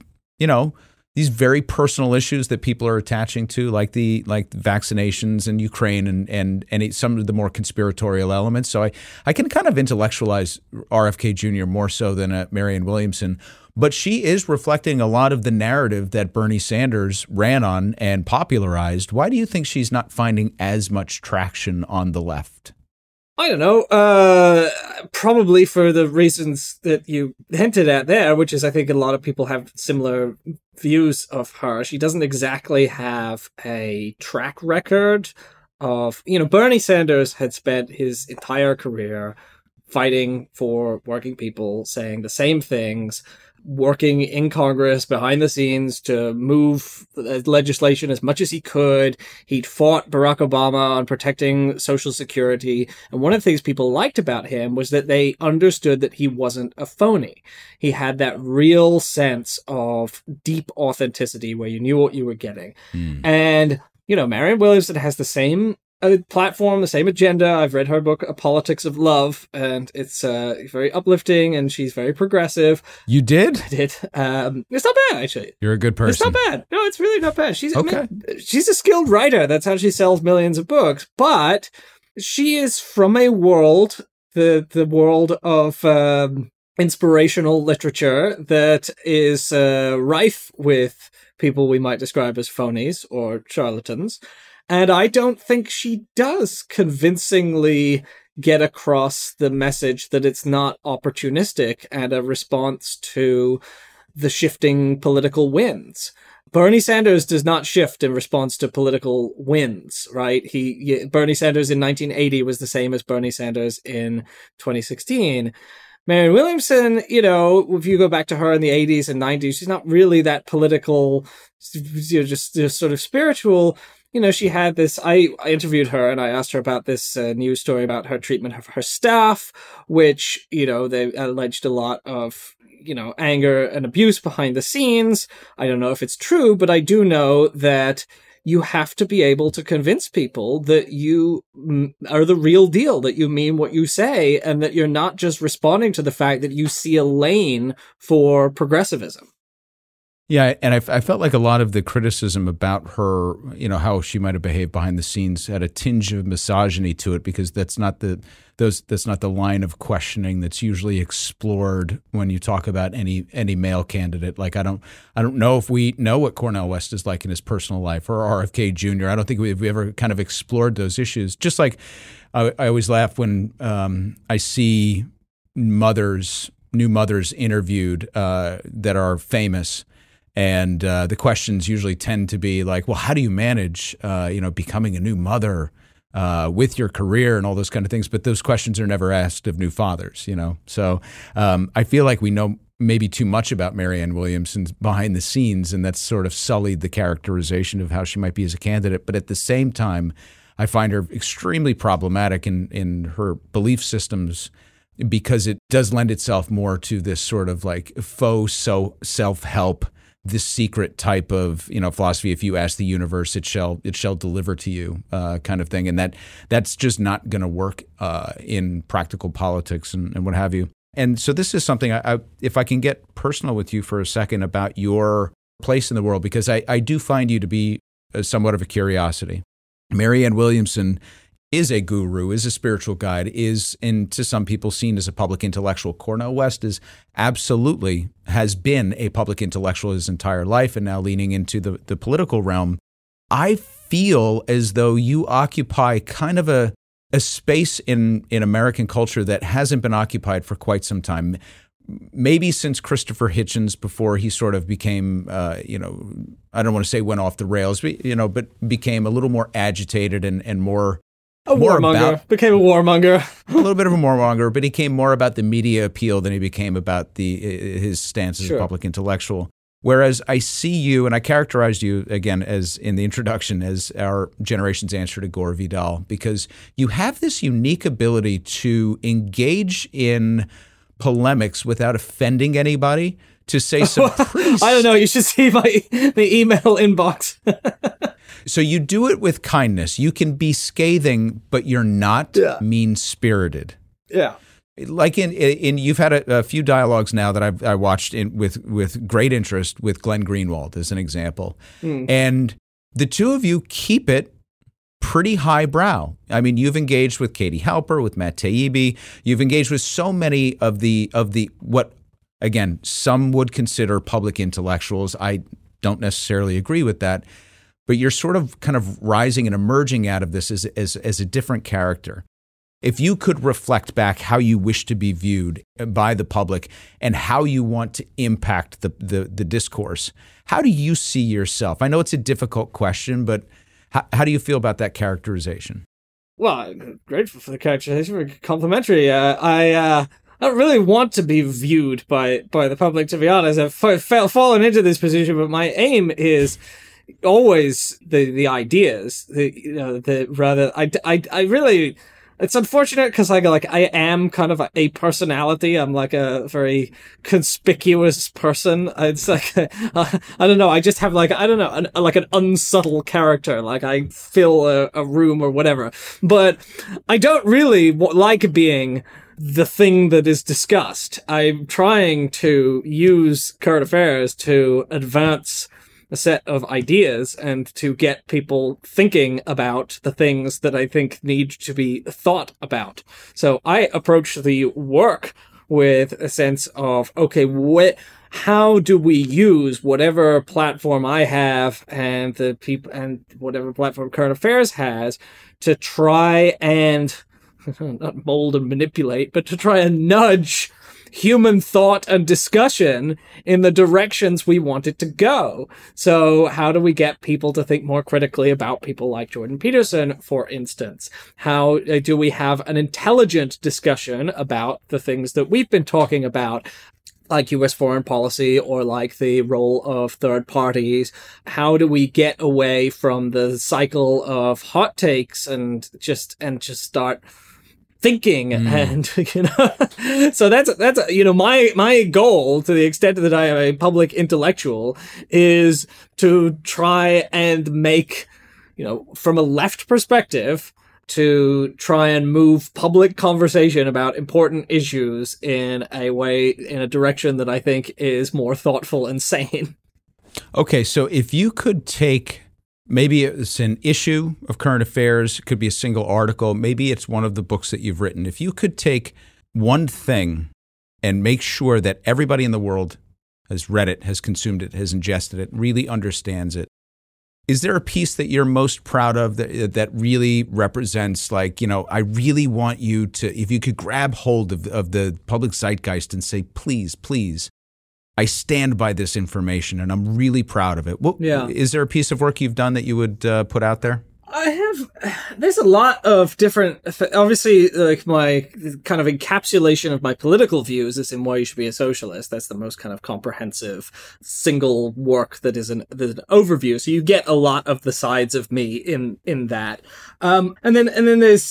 personal issues that people are attaching to, like vaccinations and Ukraine and some of the more conspiratorial elements. So I can kind of intellectualize RFK Jr. more so than Marianne Williamson. But she is reflecting a lot of the narrative that Bernie Sanders ran on and popularized. Why do you think she's not finding as much traction on the left? I don't know. Probably for the reasons that you hinted at there, which is I think a lot of people have similar views of her. She doesn't exactly have a track record of, Bernie Sanders had spent his entire career fighting for working people, saying the same things, working in Congress behind the scenes to move legislation as much as he could. He'd fought Barack Obama on protecting Social Security. And one of the things people liked about him was that they understood that he wasn't a phony. He had that real sense of deep authenticity where you knew what you were getting. And, Marianne Williamson has the same platform, the same agenda. I've read her book, A Politics of Love, and it's very uplifting, and she's very progressive. You did? I did. It's not bad, actually. You're a good person. It's not bad. No, it's really not bad. She's a skilled writer. That's how she sells millions of books. But she is from a world, the world of inspirational literature that is rife with people we might describe as phonies or charlatans. And I don't think she does convincingly get across the message that it's not opportunistic and a response to the shifting political winds. Bernie Sanders does not shift in response to political winds, right? Bernie Sanders in 1980 was the same as Bernie Sanders in 2016. Marianne Williamson, if you go back to her in the 80s and 90s, she's not really that political, just sort of spiritual. She had this, I interviewed her and I asked her about this news story about her treatment of her staff, which, they alleged a lot of, anger and abuse behind the scenes. I don't know if it's true, but I do know that you have to be able to convince people that you are the real deal, that you mean what you say, and that you're not just responding to the fact that you see a lane for progressivism. Yeah, and I felt like a lot of the criticism about her, how she might have behaved behind the scenes had a tinge of misogyny to it, because that's not the line of questioning that's usually explored when you talk about any male candidate. Like I don't know if we know what Cornel West is like in his personal life, or RFK Jr. I don't think we've ever kind of explored those issues. Just like I always laugh when I see new mothers interviewed that are famous. And the questions usually tend to be like, well, how do you manage, becoming a new mother with your career and all those kind of things? But those questions are never asked of new fathers, So I feel like we know maybe too much about Marianne Williamson behind the scenes, and that's sort of sullied the characterization of how she might be as a candidate. But at the same time, I find her extremely problematic in her belief systems, because it does lend itself more to this sort of like faux self-help the secret type of, philosophy. If you ask the universe, it shall deliver to you, kind of thing. And that's just not going to work in practical politics and what have you. And so this is something if I can get personal with you for a second about your place in the world, because I do find you to be somewhat of a curiosity. Marianne Williamson is a guru, is a spiritual guide, is, and to some people, seen as a public intellectual. Cornel West has been a public intellectual his entire life and now leaning into the political realm. I feel as though you occupy kind of a space in American culture that hasn't been occupied for quite some time. Maybe since Christopher Hitchens, before he sort of became, I don't want to say went off the rails, but became a little more agitated and more... Became a warmonger. A little bit of a warmonger, but he came more about the media appeal than he became about his stance as a public intellectual. Whereas I see you, and I characterized you, again, as in the introduction, as our generation's answer to Gore Vidal, because you have this unique ability to engage in polemics without offending anybody, to say some pretty... I don't know, you should see the email inbox. So you do it with kindness. You can be scathing, but you're not mean-spirited. Yeah. Like in you've had a few dialogues now that I watched with great interest with Glenn Greenwald as an example. And the two of you keep it pretty highbrow. I mean, you've engaged with Katie Halper, with Matt Taibbi. You've engaged with so many of the what, again, some would consider public intellectuals. I don't necessarily agree with that. But you're sort of kind of rising and emerging out of this as a different character. If you could reflect back how you wish to be viewed by the public and how you want to impact the discourse, how do you see yourself? I know it's a difficult question, but how do you feel about that characterization? Well, I'm grateful for the characterization. Very complimentary. I don't really want to be viewed by the public, to be honest. I've fallen into this position, but my aim is always the ideas. I really. It's unfortunate because I am kind of a personality. I'm like a very conspicuous person. It's like I don't know. I just have an unsubtle character. Like I fill a room or whatever. But I don't really like being the thing that is discussed. I'm trying to use current affairs to advance a set of ideas and to get people thinking about the things that I think need to be thought about. So I approach the work with a sense of, okay, how do we use whatever platform I have and the people and whatever platform current affairs has to try and not mold and manipulate, but to try and nudge human thought and discussion in the directions we want it to go. So how do we get people to think more critically about people like Jordan Peterson, for instance? How do we have an intelligent discussion about the things that we've been talking about, like U.S. foreign policy or like the role of third parties? How do we get away from the cycle of hot takes and just start thinking? And so that's my goal, to the extent that I am a public intellectual, is to try and make, from a left perspective, to try and move public conversation about important issues in a direction that I think is more thoughtful and sane. Okay, so if you could take, maybe it's an issue of current affairs, it could be a single article, maybe it's one of the books that you've written. If you could take one thing and make sure that everybody in the world has read it, has consumed it, has ingested it, really understands it, is there a piece that you're most proud of that really represents, I really want you to, if you could grab hold of the public zeitgeist and say, please, please, I stand by this information and I'm really proud of it. Is there a piece of work you've done that you would put out there? There's a lot of different, obviously, like my kind of encapsulation of my political views is in Why You Should Be a Socialist. That's the most kind of comprehensive single work that is an overview. So you get a lot of the sides of me in that. And then there's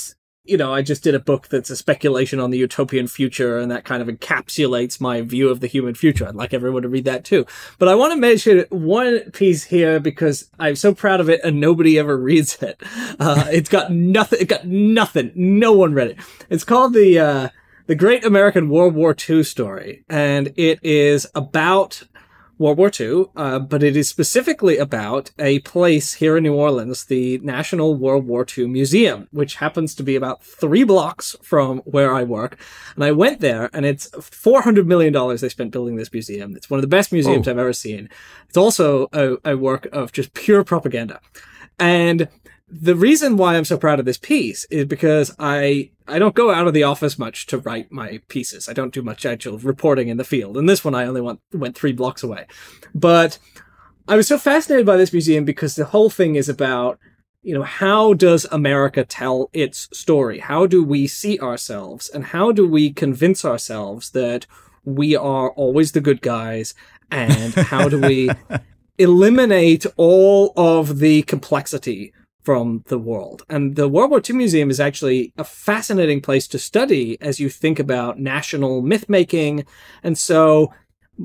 I just did a book that's a speculation on the utopian future, and that kind of encapsulates my view of the human future. I'd like everyone to read that too. But I want to mention one piece here because I'm so proud of it and nobody ever reads it. It's got nothing. It got nothing. No one read it. It's called The Great American World War II Story. And it is about World War II, but it is specifically about a place here in New Orleans, the National World War II Museum, which happens to be about 3 blocks from where I work. And I went there, and it's $400 million they spent building this museum. It's one of the best museums I've ever seen. It's also a work of just pure propaganda. And the reason why I'm so proud of this piece is because I don't go out of the office much to write my pieces. I don't do much actual reporting in the field. And this one, I only went 3 blocks away. But I was so fascinated by this museum because the whole thing is about, how does America tell its story? How do we see ourselves? And how do we convince ourselves that we are always the good guys? And how do we eliminate all of the complexity from the world? And the World War II Museum is actually a fascinating place to study as you think about national myth-making. And so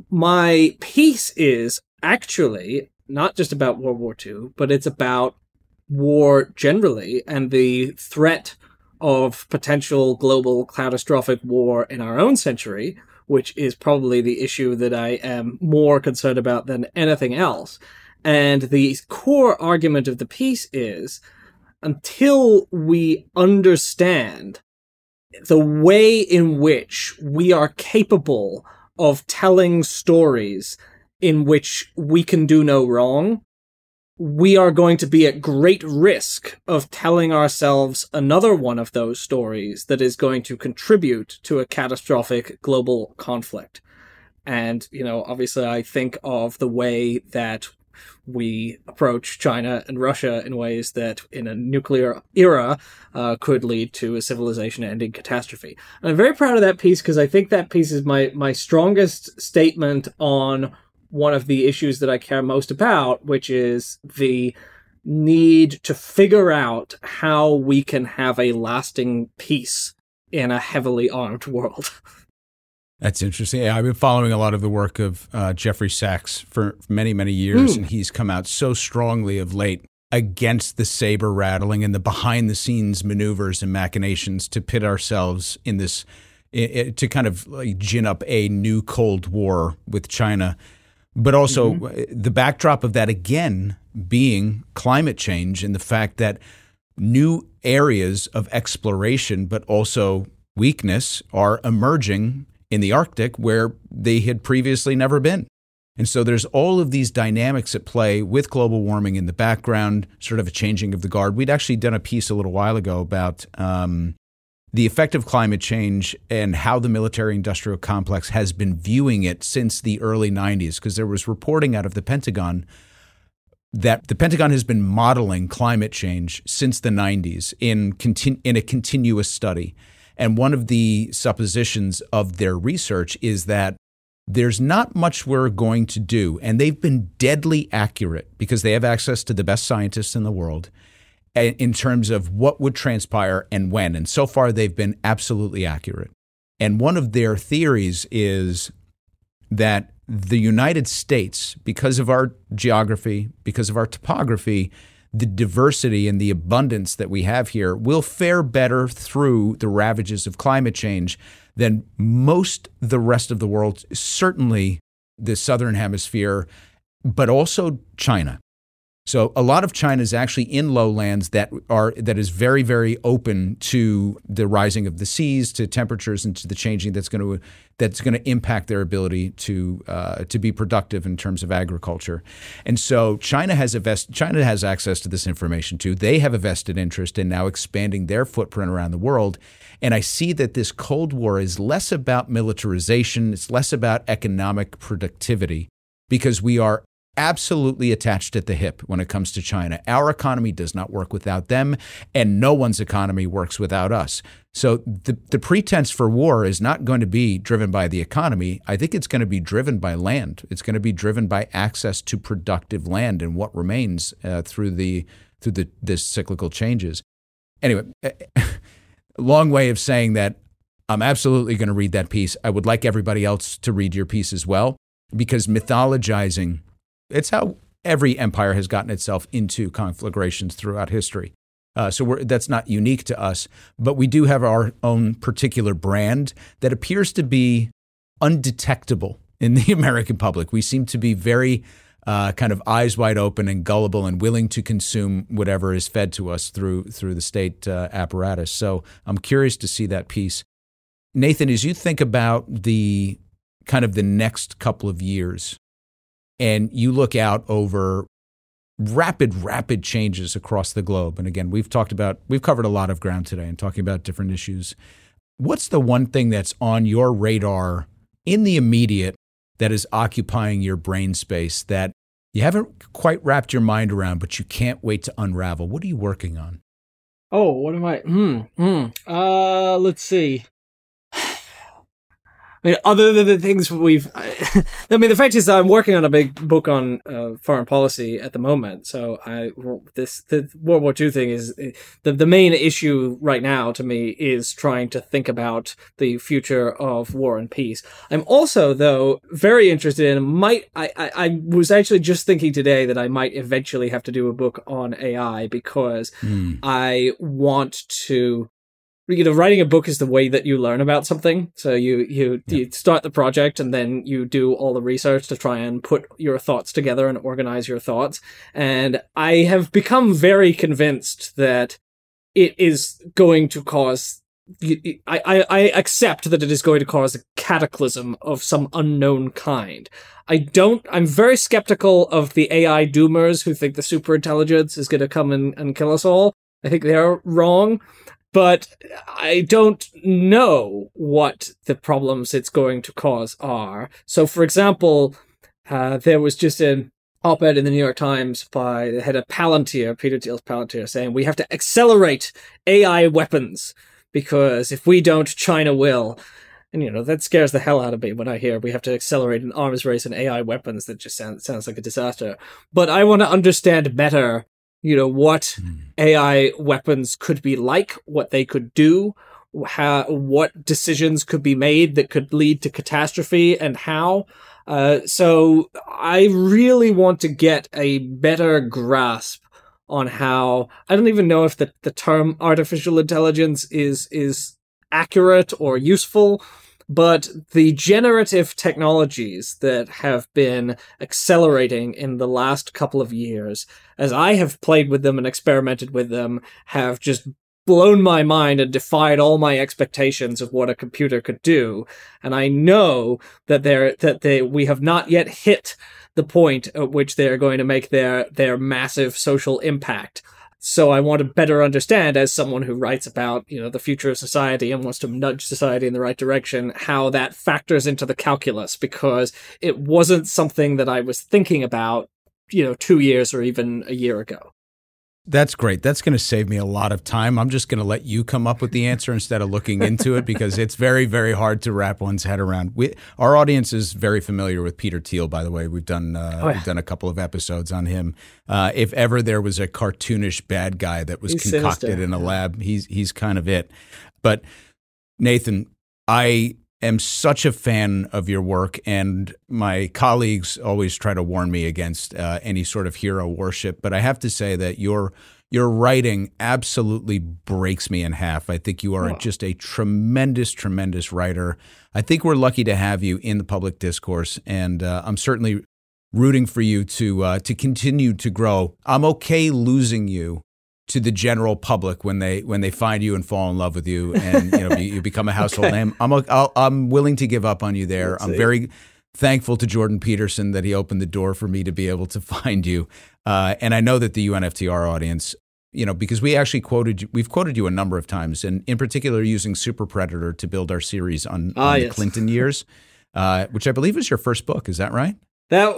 my piece is actually not just about World War II, but it's about war generally and the threat of potential global catastrophic war in our own century, which is probably the issue that I am more concerned about than anything else. And the core argument of the piece is, until we understand the way in which we are capable of telling stories in which we can do no wrong, we are going to be at great risk of telling ourselves another one of those stories that is going to contribute to a catastrophic global conflict. And, obviously I think of the way that we approach China and Russia in ways that in a nuclear era could lead to a civilization-ending catastrophe. And I'm very proud of that piece because I think that piece is my strongest statement on one of the issues that I care most about, which is the need to figure out how we can have a lasting peace in a heavily armed world. That's interesting. Yeah, I've been following a lot of the work of Jeffrey Sachs for many, many years, and he's come out so strongly of late against the saber rattling and the behind-the-scenes maneuvers and machinations to pit ourselves in this, to kind of like gin up a new Cold War with China. But also the backdrop of that, again, being climate change and the fact that new areas of exploration, but also weakness, are emerging in the Arctic where they had previously never been. And so there's all of these dynamics at play with global warming in the background, sort of a changing of the guard. We'd actually done a piece a little while ago about the effect of climate change and how the military-industrial complex has been viewing it since the early 90s, because there was reporting out of the Pentagon that the Pentagon has been modeling climate change since the 90s in a continuous study. And one of the suppositions of their research is that there's not much we're going to do, and they've been deadly accurate because they have access to the best scientists in the world in terms of what would transpire and when. And so far, they've been absolutely accurate. And one of their theories is that the United States, because of our geography, because of our topography, the diversity and the abundance that we have here, will fare better through the ravages of climate change than most the rest of the world, certainly the Southern Hemisphere, but also China. So a lot of China is actually in lowlands that is very, very open to the rising of the seas, to temperatures, and to the changing that's going to impact their ability to be productive in terms of agriculture. And so China has access to this information too. They have a vested interest in now expanding their footprint around the world. And I see that this Cold War is less about militarization, it's less about economic productivity, because we are absolutely attached at the hip when it comes to China. Our economy does not work without them, and no one's economy works without us. So the pretense for war is not going to be driven by the economy. I think it's going to be driven by land. It's going to be driven by access to productive land and what remains through this cyclical changes. Anyway, long way of saying that I'm absolutely going to read that piece. I would like everybody else to read your piece as well, because mythologizing, it's how every empire has gotten itself into conflagrations throughout history. So that's not unique to us, but we do have our own particular brand that appears to be undetectable in the American public. We seem to be very kind of eyes wide open and gullible and willing to consume whatever is fed to us through the state apparatus. So I'm curious to see that piece. Nathan, as you think about the kind of the next couple of years and you look out over rapid changes across the globe. And again, we've covered a lot of ground today and talking about different issues. What's the one thing that's on your radar in the immediate that is occupying your brain space that you haven't quite wrapped your mind around, but you can't wait to unravel? What are you working on? Oh, what am I? Let's see. I mean, other than the things I mean, the fact is that I'm working on a big book on foreign policy at the moment. So the World War II thing is the main issue right now to me is trying to think about the future of war and peace. I'm also, though, very interested in I was actually just thinking today that I might eventually have to do a book on AI because I want to. Writing a book is the way that you learn about something. So you start the project and then you do all the research to try and put your thoughts together and organize your thoughts. And I have become very convinced that it is going to cause... I accept that it is going to cause a cataclysm of some unknown kind. I'm very skeptical of the AI doomers who think the superintelligence is going to come and kill us all. I think they're wrong. But I don't know what the problems it's going to cause are. So, for example, there was just an op-ed in the New York Times by the head of Palantir, Peter Thiel's Palantir, saying we have to accelerate AI weapons because if we don't, China will. And, that scares the hell out of me when I hear we have to accelerate an arms race in AI weapons. That just sounds like a disaster. But I want to understand better what AI weapons could be like, what they could do, what decisions could be made that could lead to catastrophe, and how. So I really want to get a better grasp on how. I don't even know if the term artificial intelligence is accurate or useful, but the generative technologies that have been accelerating in the last couple of years, as I have played with them and experimented with them, have just blown my mind and defied all my expectations of what a computer could do. And I know that we have not yet hit the point at which they are going to make their massive social impact. So I want to better understand, as someone who writes about, the future of society and wants to nudge society in the right direction, how that factors into the calculus, because it wasn't something that I was thinking about, 2 years or even a year ago. That's great. That's going to save me a lot of time. I'm just going to let you come up with the answer instead of looking into it because it's very, very hard to wrap one's head around. Our audience is very familiar with Peter Thiel, by the way. We've done a couple of episodes on him. If ever there was a cartoonish bad guy that was concocted sinister in a lab, he's kind of it. But Nathan, I am such a fan of your work, and my colleagues always try to warn me against any sort of hero worship. But I have to say that your writing absolutely breaks me in half. I think you are just a tremendous, tremendous writer. I think we're lucky to have you in the public discourse, and I'm certainly rooting for you to continue to grow. I'm okay losing you to the general public when they find you and fall in love with you, and you become a household name. I'm willing to give up on you there. I'm very thankful to Jordan Peterson that he opened the door for me to be able to find you. And I know that the UNFTR audience, because we've quoted you a number of times, and in particular using Super Predator to build our series on the Clinton years, which I believe is your first book. Is that right? That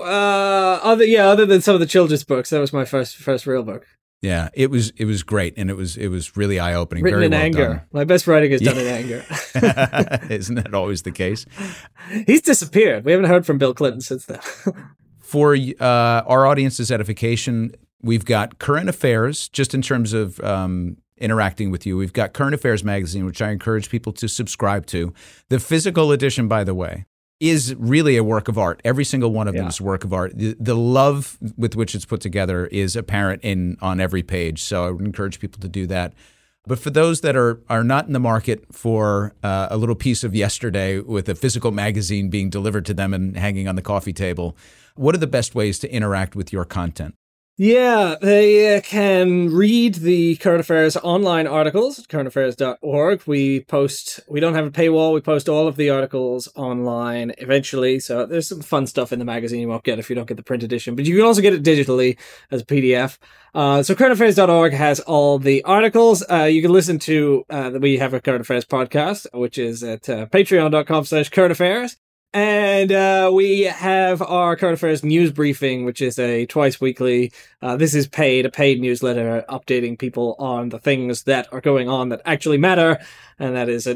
other than some of the children's books, that was my first real book. Yeah, it was great, and it was really eye-opening. Written very in well anger. Done. My best writing is done in anger. Isn't that always the case? He's disappeared. We haven't heard from Bill Clinton since then. For our audience's edification, we've got current affairs, just in terms of interacting with you. We've got Current Affairs Magazine, which I encourage people to subscribe to. The physical edition, by the way, is really a work of art. Every single one of them is a work of art. The love with which it's put together is apparent on every page. So I would encourage people to do that. But for those that are not in the market for a little piece of yesterday with a physical magazine being delivered to them and hanging on the coffee table, what are the best ways to interact with your content? Yeah, they can read the Current Affairs online articles at currentaffairs.org. We don't have a paywall. We post all of the articles online eventually. So there's some fun stuff in the magazine you won't get if you don't get the print edition, but you can also get it digitally as a PDF. So currentaffairs.org has all the articles. You can listen to, we have a Current Affairs podcast, which is at patreon.com/currentaffairs. And we have our Current Affairs news briefing, which is a twice weekly. This is a paid newsletter updating people on the things that are going on that actually matter. And that is at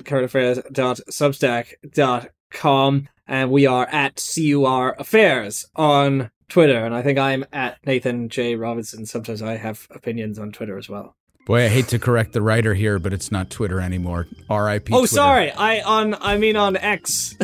currentaffairs.substack.com. And we are at CUR Affairs on Twitter. And I think I'm at Nathan J. Robinson. Sometimes I have opinions on Twitter as well. Boy, I hate to correct the writer here, but it's not Twitter anymore. R.I.P. Oh, Twitter. sorry. I mean on X.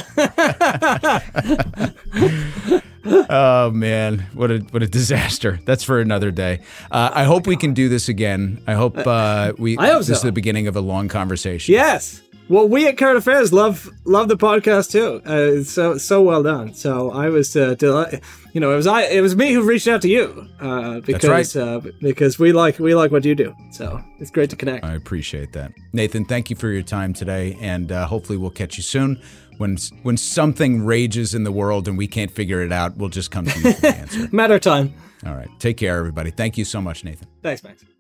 Oh man, what a disaster. That's for another day. I hope we can do this again. I hope this is the beginning of a long conversation. Yes. Well, we at Current Affairs love the podcast too. It's so well done. So I was delighted. It was me who reached out to you because That's right. Because we like what you do. So it's great to connect. I appreciate that, Nathan. Thank you for your time today, and hopefully we'll catch you soon. When something rages in the world and we can't figure it out, we'll just come to you for the answer. Matter of time. All right. Take care, everybody. Thank you so much, Nathan. Thanks, Max.